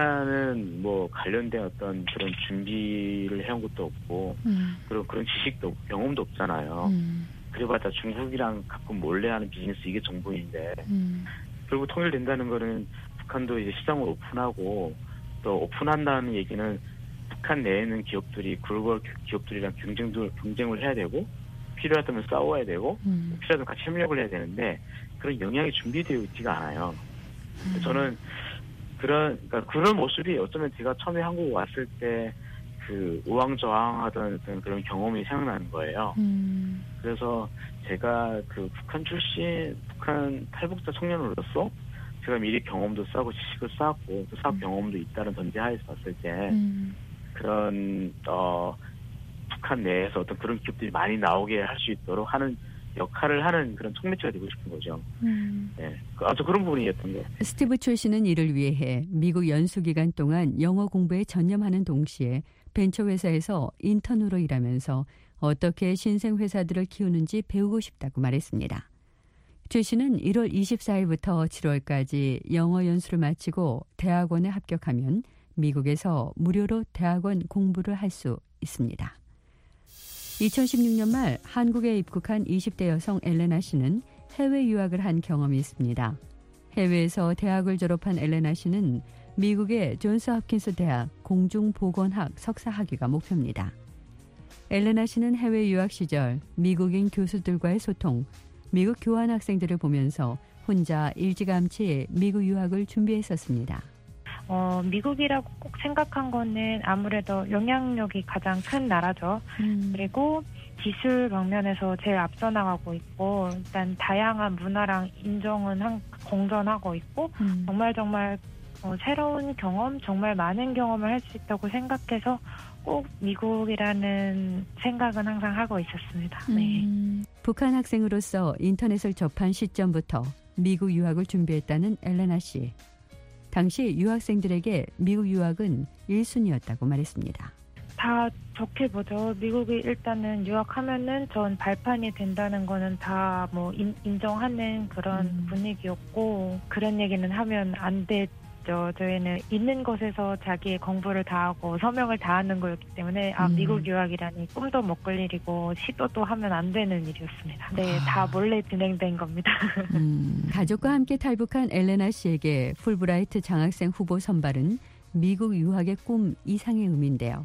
북한은 뭐 관련된 어떤 그런 준비를 해온 것도 없고 음. 그런 그런 지식도 없고 경험도 없잖아요. 음. 그래봤자 중국이랑 가끔 몰래하는 비즈니스 이게 정보인데 음. 그리고 통일된다는 거는 북한도 이제 시장을 오픈하고 또 오픈한다는 얘기는 북한 내에는 기업들이 글로벌 기업들이랑 경쟁도 경쟁을 해야 되고 필요하다면 싸워야 되고 음. 필요하다면 같이 협력을 해야 되는데 그런 영향이 준비되어 있지가 않아요. 음. 저는 그런 그러니까 그런 모습이 어쩌면 제가 처음에 한국 왔을 때 그 우왕좌왕하던 어떤 그런 경험이 생각나는 거예요. 음. 그래서 제가 그 북한 출신 북한 탈북자 청년으로서 제가 미리 경험도 쌓고 지식을 쌓았고 또 사업 음. 경험도 있다는 전제하에서 봤을 때 음. 그런 어. 북한 내에서 어떤 그런 기업들이 많이 나오게 할 수 있도록 하는 역할을 하는 그런 촉매체가 되고 싶은 거죠. 음. 네, 아주 그런 부분이었던 것 같아요. 스티브 초 씨는 이를 위해 미국 연수 기간 동안 영어 공부에 전념하는 동시에 벤처회사에서 인턴으로 일하면서 어떻게 신생 회사들을 키우는지 배우고 싶다고 말했습니다. 초 씨는 일월 이십사일부터 칠월까지 영어 연수를 마치고 대학원에 합격하면 미국에서 무료로 대학원 공부를 할 수 있습니다. 이천십육년 말 한국에 입국한 이십 대 여성 엘레나 씨는 해외 유학을 한 경험이 있습니다. 해외에서 대학을 졸업한 엘레나 씨는 미국의 존스 홉킨스 대학 공중보건학 석사 학위가 목표입니다. 엘레나 씨는 해외 유학 시절 미국인 교수들과의 소통, 미국 교환 학생들을 보면서 혼자 일찌감치 미국 유학을 준비했었습니다. 어, 미국이라고 꼭 생각한 거는 아무래도 영향력이 가장 큰 나라죠. 음. 그리고 기술 방면에서 제일 앞서 나가고 있고 일단 다양한 문화랑 인정은 한, 공존하고 있고 음. 정말 정말 어, 새로운 경험, 정말 많은 경험을 할 수 있다고 생각해서 꼭 미국이라는 생각은 항상 하고 있었습니다. 네. 음. 북한 학생으로서 인터넷을 접한 시점부터 미국 유학을 준비했다는 엘레나 씨. 당시 유학생들에게 미국 유학은 일 순위였다고 말했습니다. 다 좋게 보죠. 미국이 일단은 유학하면은 전 발판이 된다는 거는 다 뭐 인정하는 그런 음. 분위기였고 그런 얘기는 하면 안 됐죠. 저희는 있는 곳에서 자기의 공부를 다하고 서명을 다하는 거였기 때문에 아 음. 미국 유학이라니 꿈도 못 꿀 일이고 시도도 하면 안 되는 일이었습니다. 네, 아. 다 몰래 진행된 겁니다. 음. 가족과 함께 탈북한 엘레나 씨에게 풀브라이트 장학생 후보 선발은 미국 유학의 꿈 이상의 의미인데요.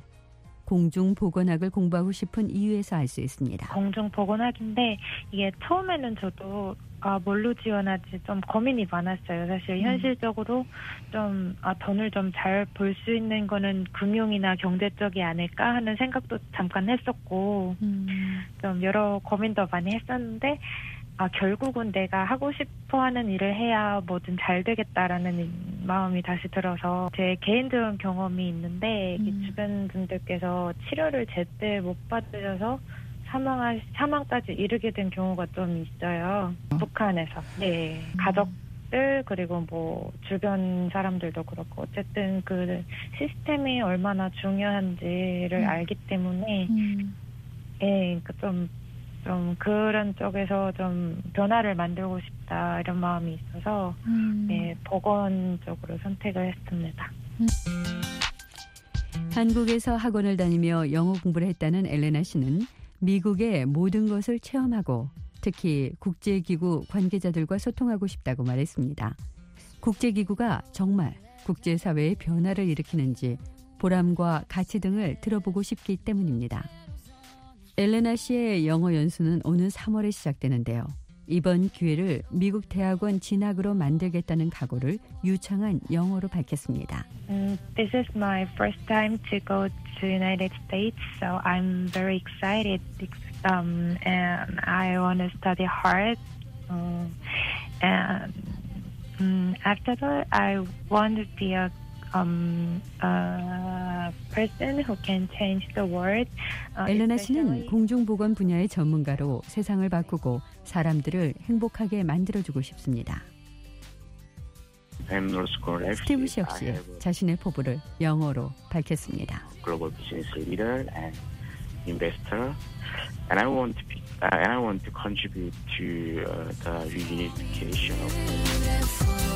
공중보건학을 공부하고 싶은 이유에서 알 수 있습니다. 공중보건학인데 이게 처음에는 저도 아, 뭘로 지원하지 좀 고민이 많았어요. 사실 현실적으로 좀 아, 돈을 좀 잘 벌 수 있는 거는 금융이나 경제 쪽이 아닐까 하는 생각도 잠깐 했었고 음. 좀 여러 고민도 많이 했었는데 아, 결국은 내가 하고 싶어하는 일을 해야 뭐든 잘 되겠다라는 마음이 다시 들어서 제 개인적인 경험이 있는데 음. 주변 분들께서 치료를 제때 못 받으셔서 사망할, 사망까지 이르게 된 경우가 좀 있어요. 어? 북한에서. 네. 음. 가족들 그리고 뭐 주변 사람들도 그렇고 어쨌든 그 시스템이 얼마나 중요한지를 음. 알기 때문에 음. 예, 그 좀 좀 그런 쪽에서 좀 변화를 만들고 싶다 이런 마음이 있어서 음. 네, 보건 쪽으로 선택을 했습니다. 음. 한국에서 학원을 다니며 영어 공부를 했다는 엘레나 씨는 미국의 모든 것을 체험하고 특히 국제기구 관계자들과 소통하고 싶다고 말했습니다. 국제기구가 정말 국제사회의 변화를 일으키는지 보람과 가치 등을 들어보고 싶기 때문입니다. 엘레나 씨의 영어 연수는 오는 삼월에 시작되는데요. 이번 기회를 미국 대학원 진학으로 만들겠다는 각오를 유창한 영어로 밝혔습니다. Um, this is my first time to go to United States, so I'm very excited. Um, and I want to study hard. Um, and um, after that, I want to be a Um, a person who can change the world. Uh, 엘레나 씨는 공중보건 분야의 전문가로 세상을 바꾸고 사람들을 행복하게 만들어주고 싶습니다. 스티브 시 역시 자신의 포부를 영어로 밝혔습니다. Global business leader and investor, and I want to be, uh, and I want to contribute to uh, the reunification of.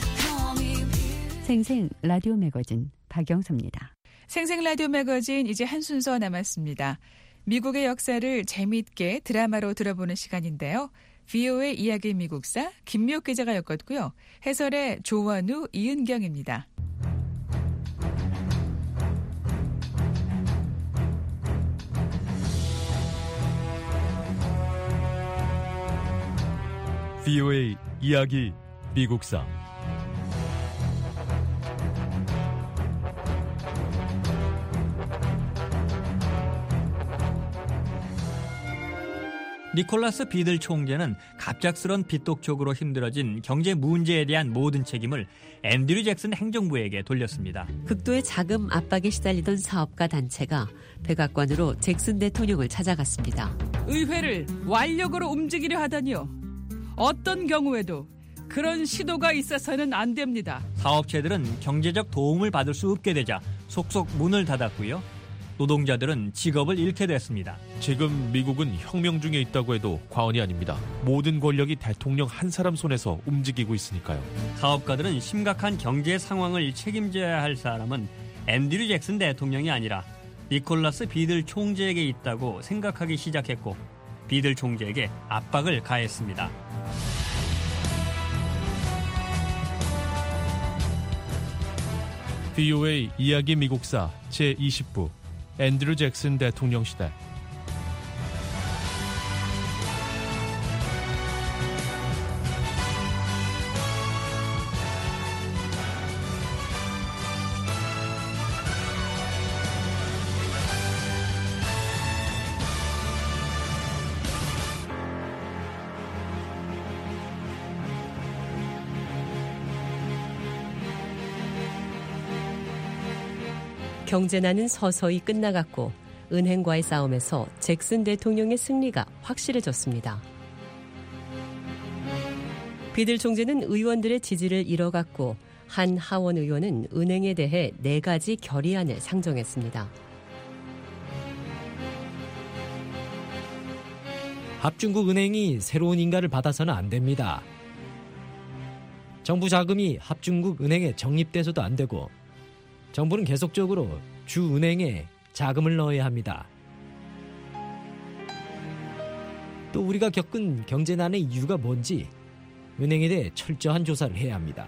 생생 라디오 매거진 박영서입니다. 생생 라디오 매거진 이제 한 순서 남았습니다. 미국의 역사를 재미있게 드라마로 들어보는 시간인데요. 브이오에이 이야기 미국사 김미옥 기자가 엮었고요. 해설의 조원우, 이은경입니다. 브이오에이 이야기 미국사 니콜라스 비들 총재는 갑작스런 빚독촉으로 힘들어진 경제 문제에 대한 모든 책임을 앤드류 잭슨 행정부에게 돌렸습니다. 극도의 자금 압박에 시달리던 사업가 단체가 백악관으로 잭슨 대통령을 찾아갔습니다. 의회를 완력으로 움직이려 하다니요. 어떤 경우에도 그런 시도가 있어서는 안 됩니다. 사업체들은 경제적 도움을 받을 수 없게 되자 속속 문을 닫았고요. 노동자들은 직업을 잃게 됐습니다. 지금 미국은 혁명 중에 있다고 해도 과언이 아닙니다. 모든 권력이 대통령 한 사람 손에서 움직이고 있으니까요. 사업가들은 심각한 경제 상황을 책임져야 할 사람은 앤드류 잭슨 대통령이 아니라 니콜라스 비들 총재에게 있다고 생각하기 시작했고 비들 총재에게 압박을 가했습니다. 브이오에이 이야기 미국사 제이십 부 앤드류 잭슨 대통령 시대. 경제난은 서서히 끝나갔고 은행과의 싸움에서 잭슨 대통령의 승리가 확실해졌습니다. 비들 총재는 의원들의 지지를 잃어갔고 한 하원 의원은 은행에 대해 네 가지 결의안을 상정했습니다. 합중국 은행이 새로운 인가를 받아서는 안 됩니다. 정부 자금이 합중국 은행에 적립돼서도 안 되고 정부는 계속적으로 주 은행에 자금을 넣어야 합니다. 또 우리가 겪은 경제난의 이유가 뭔지 은행에 대해 철저한 조사를 해야 합니다.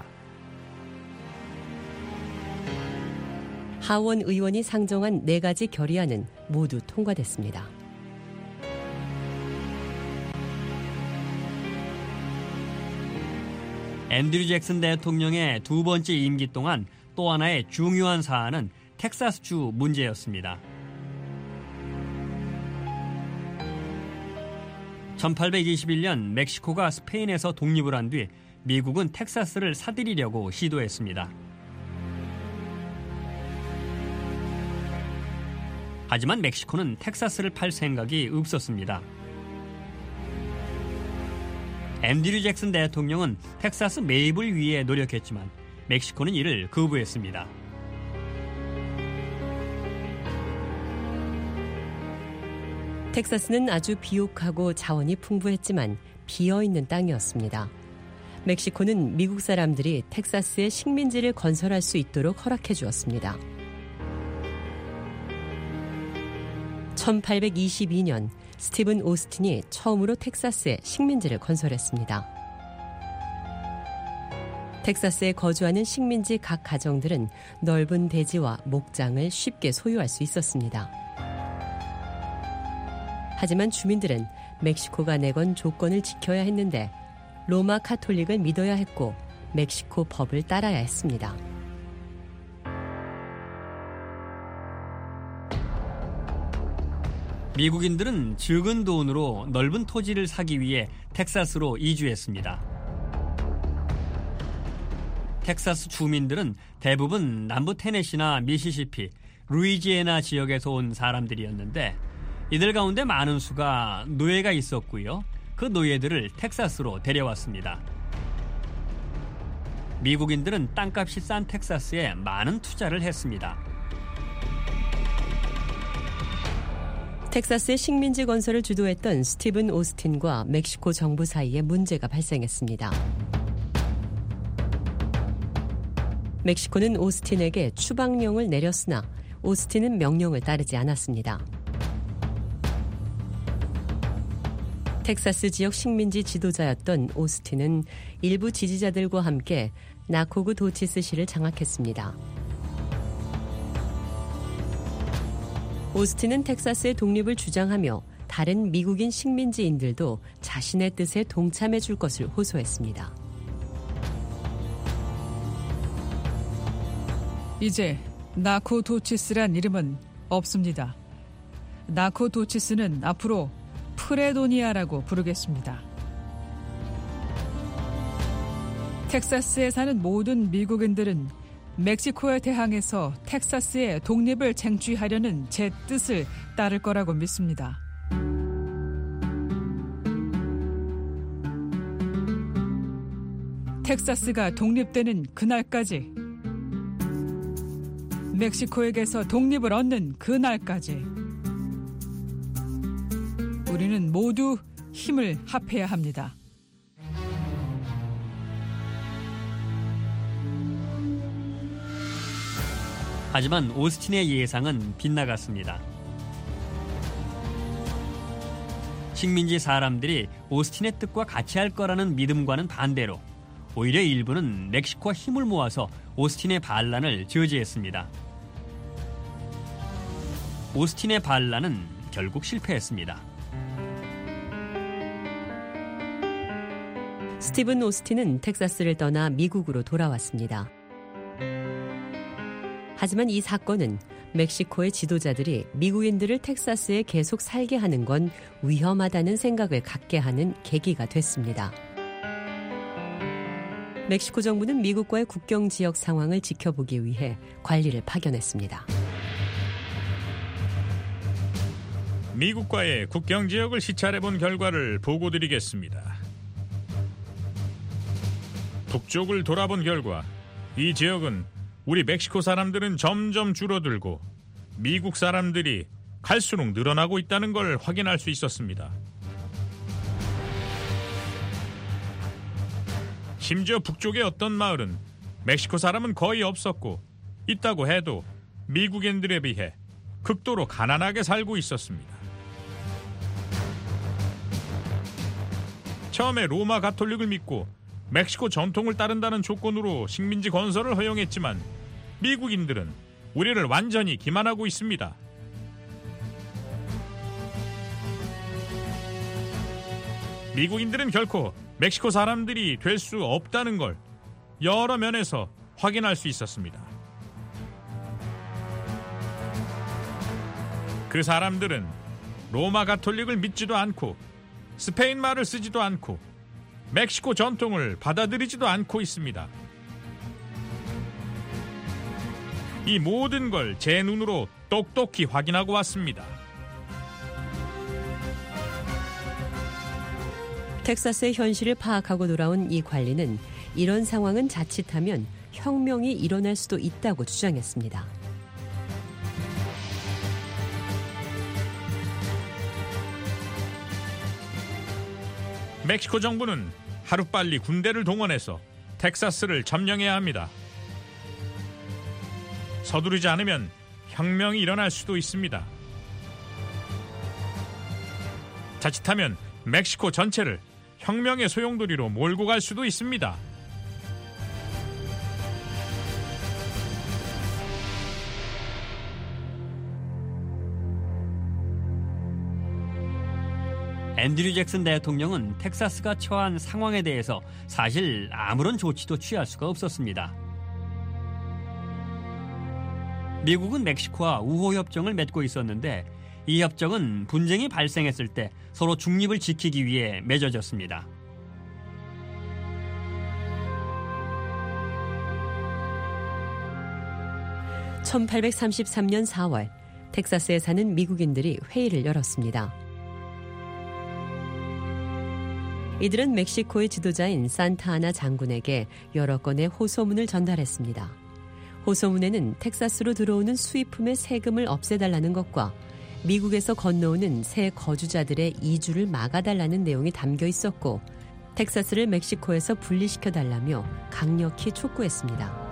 하원 의원이 상정한 네 가지 결의안은 모두 통과됐습니다. 앤드류 잭슨 대통령의 두 번째 임기 동안 또 하나의 중요한 사안은 텍사스주 문제였습니다. 천팔백이십일 년 멕시코가 스페인에서 독립을 한 뒤 미국은 텍사스를 사들이려고 시도했습니다. 하지만 멕시코는 텍사스를 팔 생각이 없었습니다. 앤드류 잭슨 대통령은 텍사스 매입을 위해 노력했지만 멕시코는 이를 거부했습니다. 텍사스는 아주 비옥하고 자원이 풍부했지만 비어있는 땅이었습니다. 멕시코는 미국 사람들이 텍사스에 식민지를 건설할 수 있도록 허락해 주었습니다. 천팔백이십이 년 스티븐 오스틴이 처음으로 텍사스에 식민지를 건설했습니다. 텍사스에 거주하는 식민지 각 가정들은 넓은 대지와 목장을 쉽게 소유할 수 있었습니다. 하지만 주민들은 멕시코가 내건 조건을 지켜야 했는데 로마 카톨릭을 믿어야 했고 멕시코 법을 따라야 했습니다. 미국인들은 적은 돈으로 넓은 토지를 사기 위해 텍사스로 이주했습니다. 텍사스 주민들은 대부분 남부 테네시나 미시시피, 루이지애나 지역에서 온 사람들이었는데 이들 가운데 많은 수가 노예가 있었고요. 그 노예들을 텍사스로 데려왔습니다. 미국인들은 땅값이 싼 텍사스에 많은 투자를 했습니다. 텍사스의 식민지 건설을 주도했던 스티븐 오스틴과 멕시코 정부 사이에 문제가 발생했습니다. 멕시코는 오스틴에게 추방령을 내렸으나 오스틴은 명령을 따르지 않았습니다. 텍사스 지역 식민지 지도자였던 오스틴은 일부 지지자들과 함께 나코그 도치스시를 장악했습니다. 오스틴은 텍사스의 독립을 주장하며 다른 미국인 식민지인들도 자신의 뜻에 동참해 줄 것을 호소했습니다. 이제 나코도치스란 이름은 없습니다. 나코도치스는 앞으로 프레도니아라고 부르겠습니다. 텍사스에 사는 모든 미국인들은 멕시코에 대항해서 텍사스의 독립을 쟁취하려는 제 뜻을 따를 거라고 믿습니다. 텍사스가 독립되는 그날까지, 멕시코에게서 독립을 얻는 그날까지 우리는 모두 힘을 합해야 합니다. 하지만 오스틴의 예상은 빗나갔습니다. 식민지 사람들이 오스틴의 뜻과 같이 할 거라는 믿음과는 반대로 오히려 일부는 멕시코와 힘을 모아서 오스틴의 반란을 저지했습니다. 오스틴의 반란은 결국 실패했습니다. 스티븐 오스틴은 텍사스를 떠나 미국으로 돌아왔습니다. 하지만 이 사건은 멕시코의 지도자들이 미국인들을 텍사스에 계속 살게 하는 건 위험하다는 생각을 갖게 하는 계기가 됐습니다. 멕시코 정부는 미국과의 국경 지역 상황을 지켜보기 위해 관리를 파견했습니다. 미국과의 국경 지역을 시찰해본 결과를 보고드리겠습니다. 북쪽을 돌아본 결과 이 지역은 우리 멕시코 사람들은 점점 줄어들고 미국 사람들이 갈수록 늘어나고 있다는 걸 확인할 수 있었습니다. 심지어 북쪽의 어떤 마을은 멕시코 사람은 거의 없었고 있다고 해도 미국인들에 비해 극도로 가난하게 살고 있었습니다. 처음에 로마 가톨릭을 믿고 멕시코 전통을 따른다는 조건으로 식민지 건설을 허용했지만 미국인들은 우리를 완전히 기만하고 있습니다. 미국인들은 결코 멕시코 사람들이 될 수 없다는 걸 여러 면에서 확인할 수 있었습니다. 그 사람들은 로마 가톨릭을 믿지도 않고 스페인 말을 쓰지도 않고 멕시코 전통을 받아들이지도 않고 있습니다. 이 모든 걸 제 눈으로 똑똑히 확인하고 왔습니다. 텍사스의 현실을 파악하고 돌아온 이 관리는 이런 상황은 자칫하면 혁명이 일어날 수도 있다고 주장했습니다. 멕시코 정부는 하루빨리 군대를 동원해서 텍사스를 점령해야 합니다. 서두르지 않으면 혁명이 일어날 수도 있습니다. 자칫하면 멕시코 전체를 혁명의 소용돌이로 몰고 갈 수도 있습니다. 앤드류 잭슨 대통령은 텍사스가 처한 상황에 대해서 사실 아무런 조치도 취할 수가 없었습니다. 미국은 멕시코와 우호협정을 맺고 있었는데 이 협정은 분쟁이 발생했을 때 서로 중립을 지키기 위해 맺어졌습니다. 천팔백삼십삼 년 사월 텍사스에 사는 미국인들이 회의를 열었습니다. 이들은 멕시코의 지도자인 산타아나 장군에게 여러 건의 호소문을 전달했습니다. 호소문에는 텍사스로 들어오는 수입품의 세금을 없애달라는 것과 미국에서 건너오는 새 거주자들의 이주를 막아달라는 내용이 담겨 있었고 텍사스를 멕시코에서 분리시켜달라며 강력히 촉구했습니다.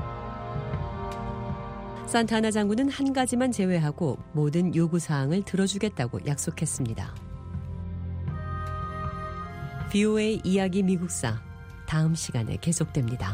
산타아나 장군은 한 가지만 제외하고 모든 요구사항을 들어주겠다고 약속했습니다. 비오에이 이야기 미국사 다음 시간에 계속됩니다.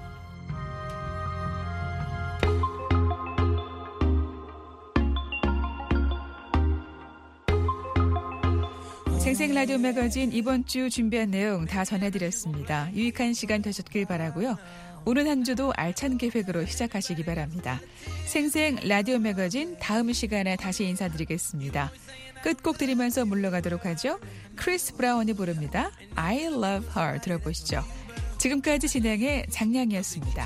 생생 라디오 매거진 이번 주 준비한 내용 다 전해드렸습니다. 유익한 시간 되셨길 바라고요. 오늘 한 주도 알찬 계획으로 시작하시기 바랍니다. 생생 라디오 매거진 다음 시간에 다시 인사드리겠습니다. 끝곡 들으면서 물러가도록 하죠. 크리스 브라운이 부릅니다. I love her 들어보시죠. 지금까지 진행의 장량이었습니다.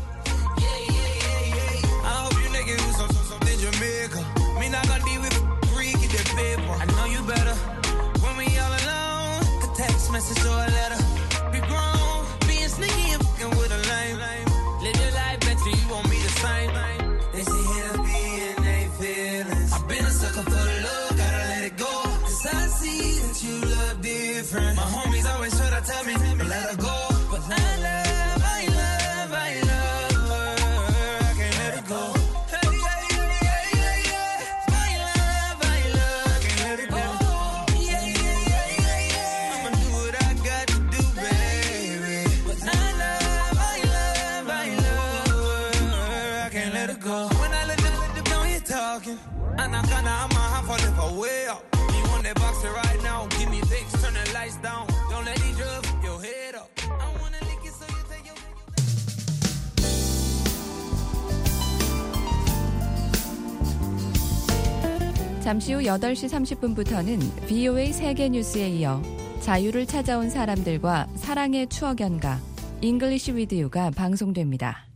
My homies always try to tell me, but let her go. But I love, I love, I love her. I can't let her go. Hey, yeah, yeah, yeah, yeah, yeah. I love, I love, I can't let her go. Yeah, yeah, yeah, yeah, yeah. I'ma do what I got to do, baby. But I love, I love, I love her. I can't let her go. When I let the, let the down here talking, I'm not gonna, I'm a half a live away up. You want that boxer right now? Give me pics, turn the lights down. Don't let these drugs whip your head up. I wanna lick it so you take your... 잠시 후 여덟 시 삼십 분부터는 비오에이 세계 뉴스에 이어 자유를 찾아온 사람들과 사랑의 추억 연가 잉글리시 위드 유가 방송됩니다.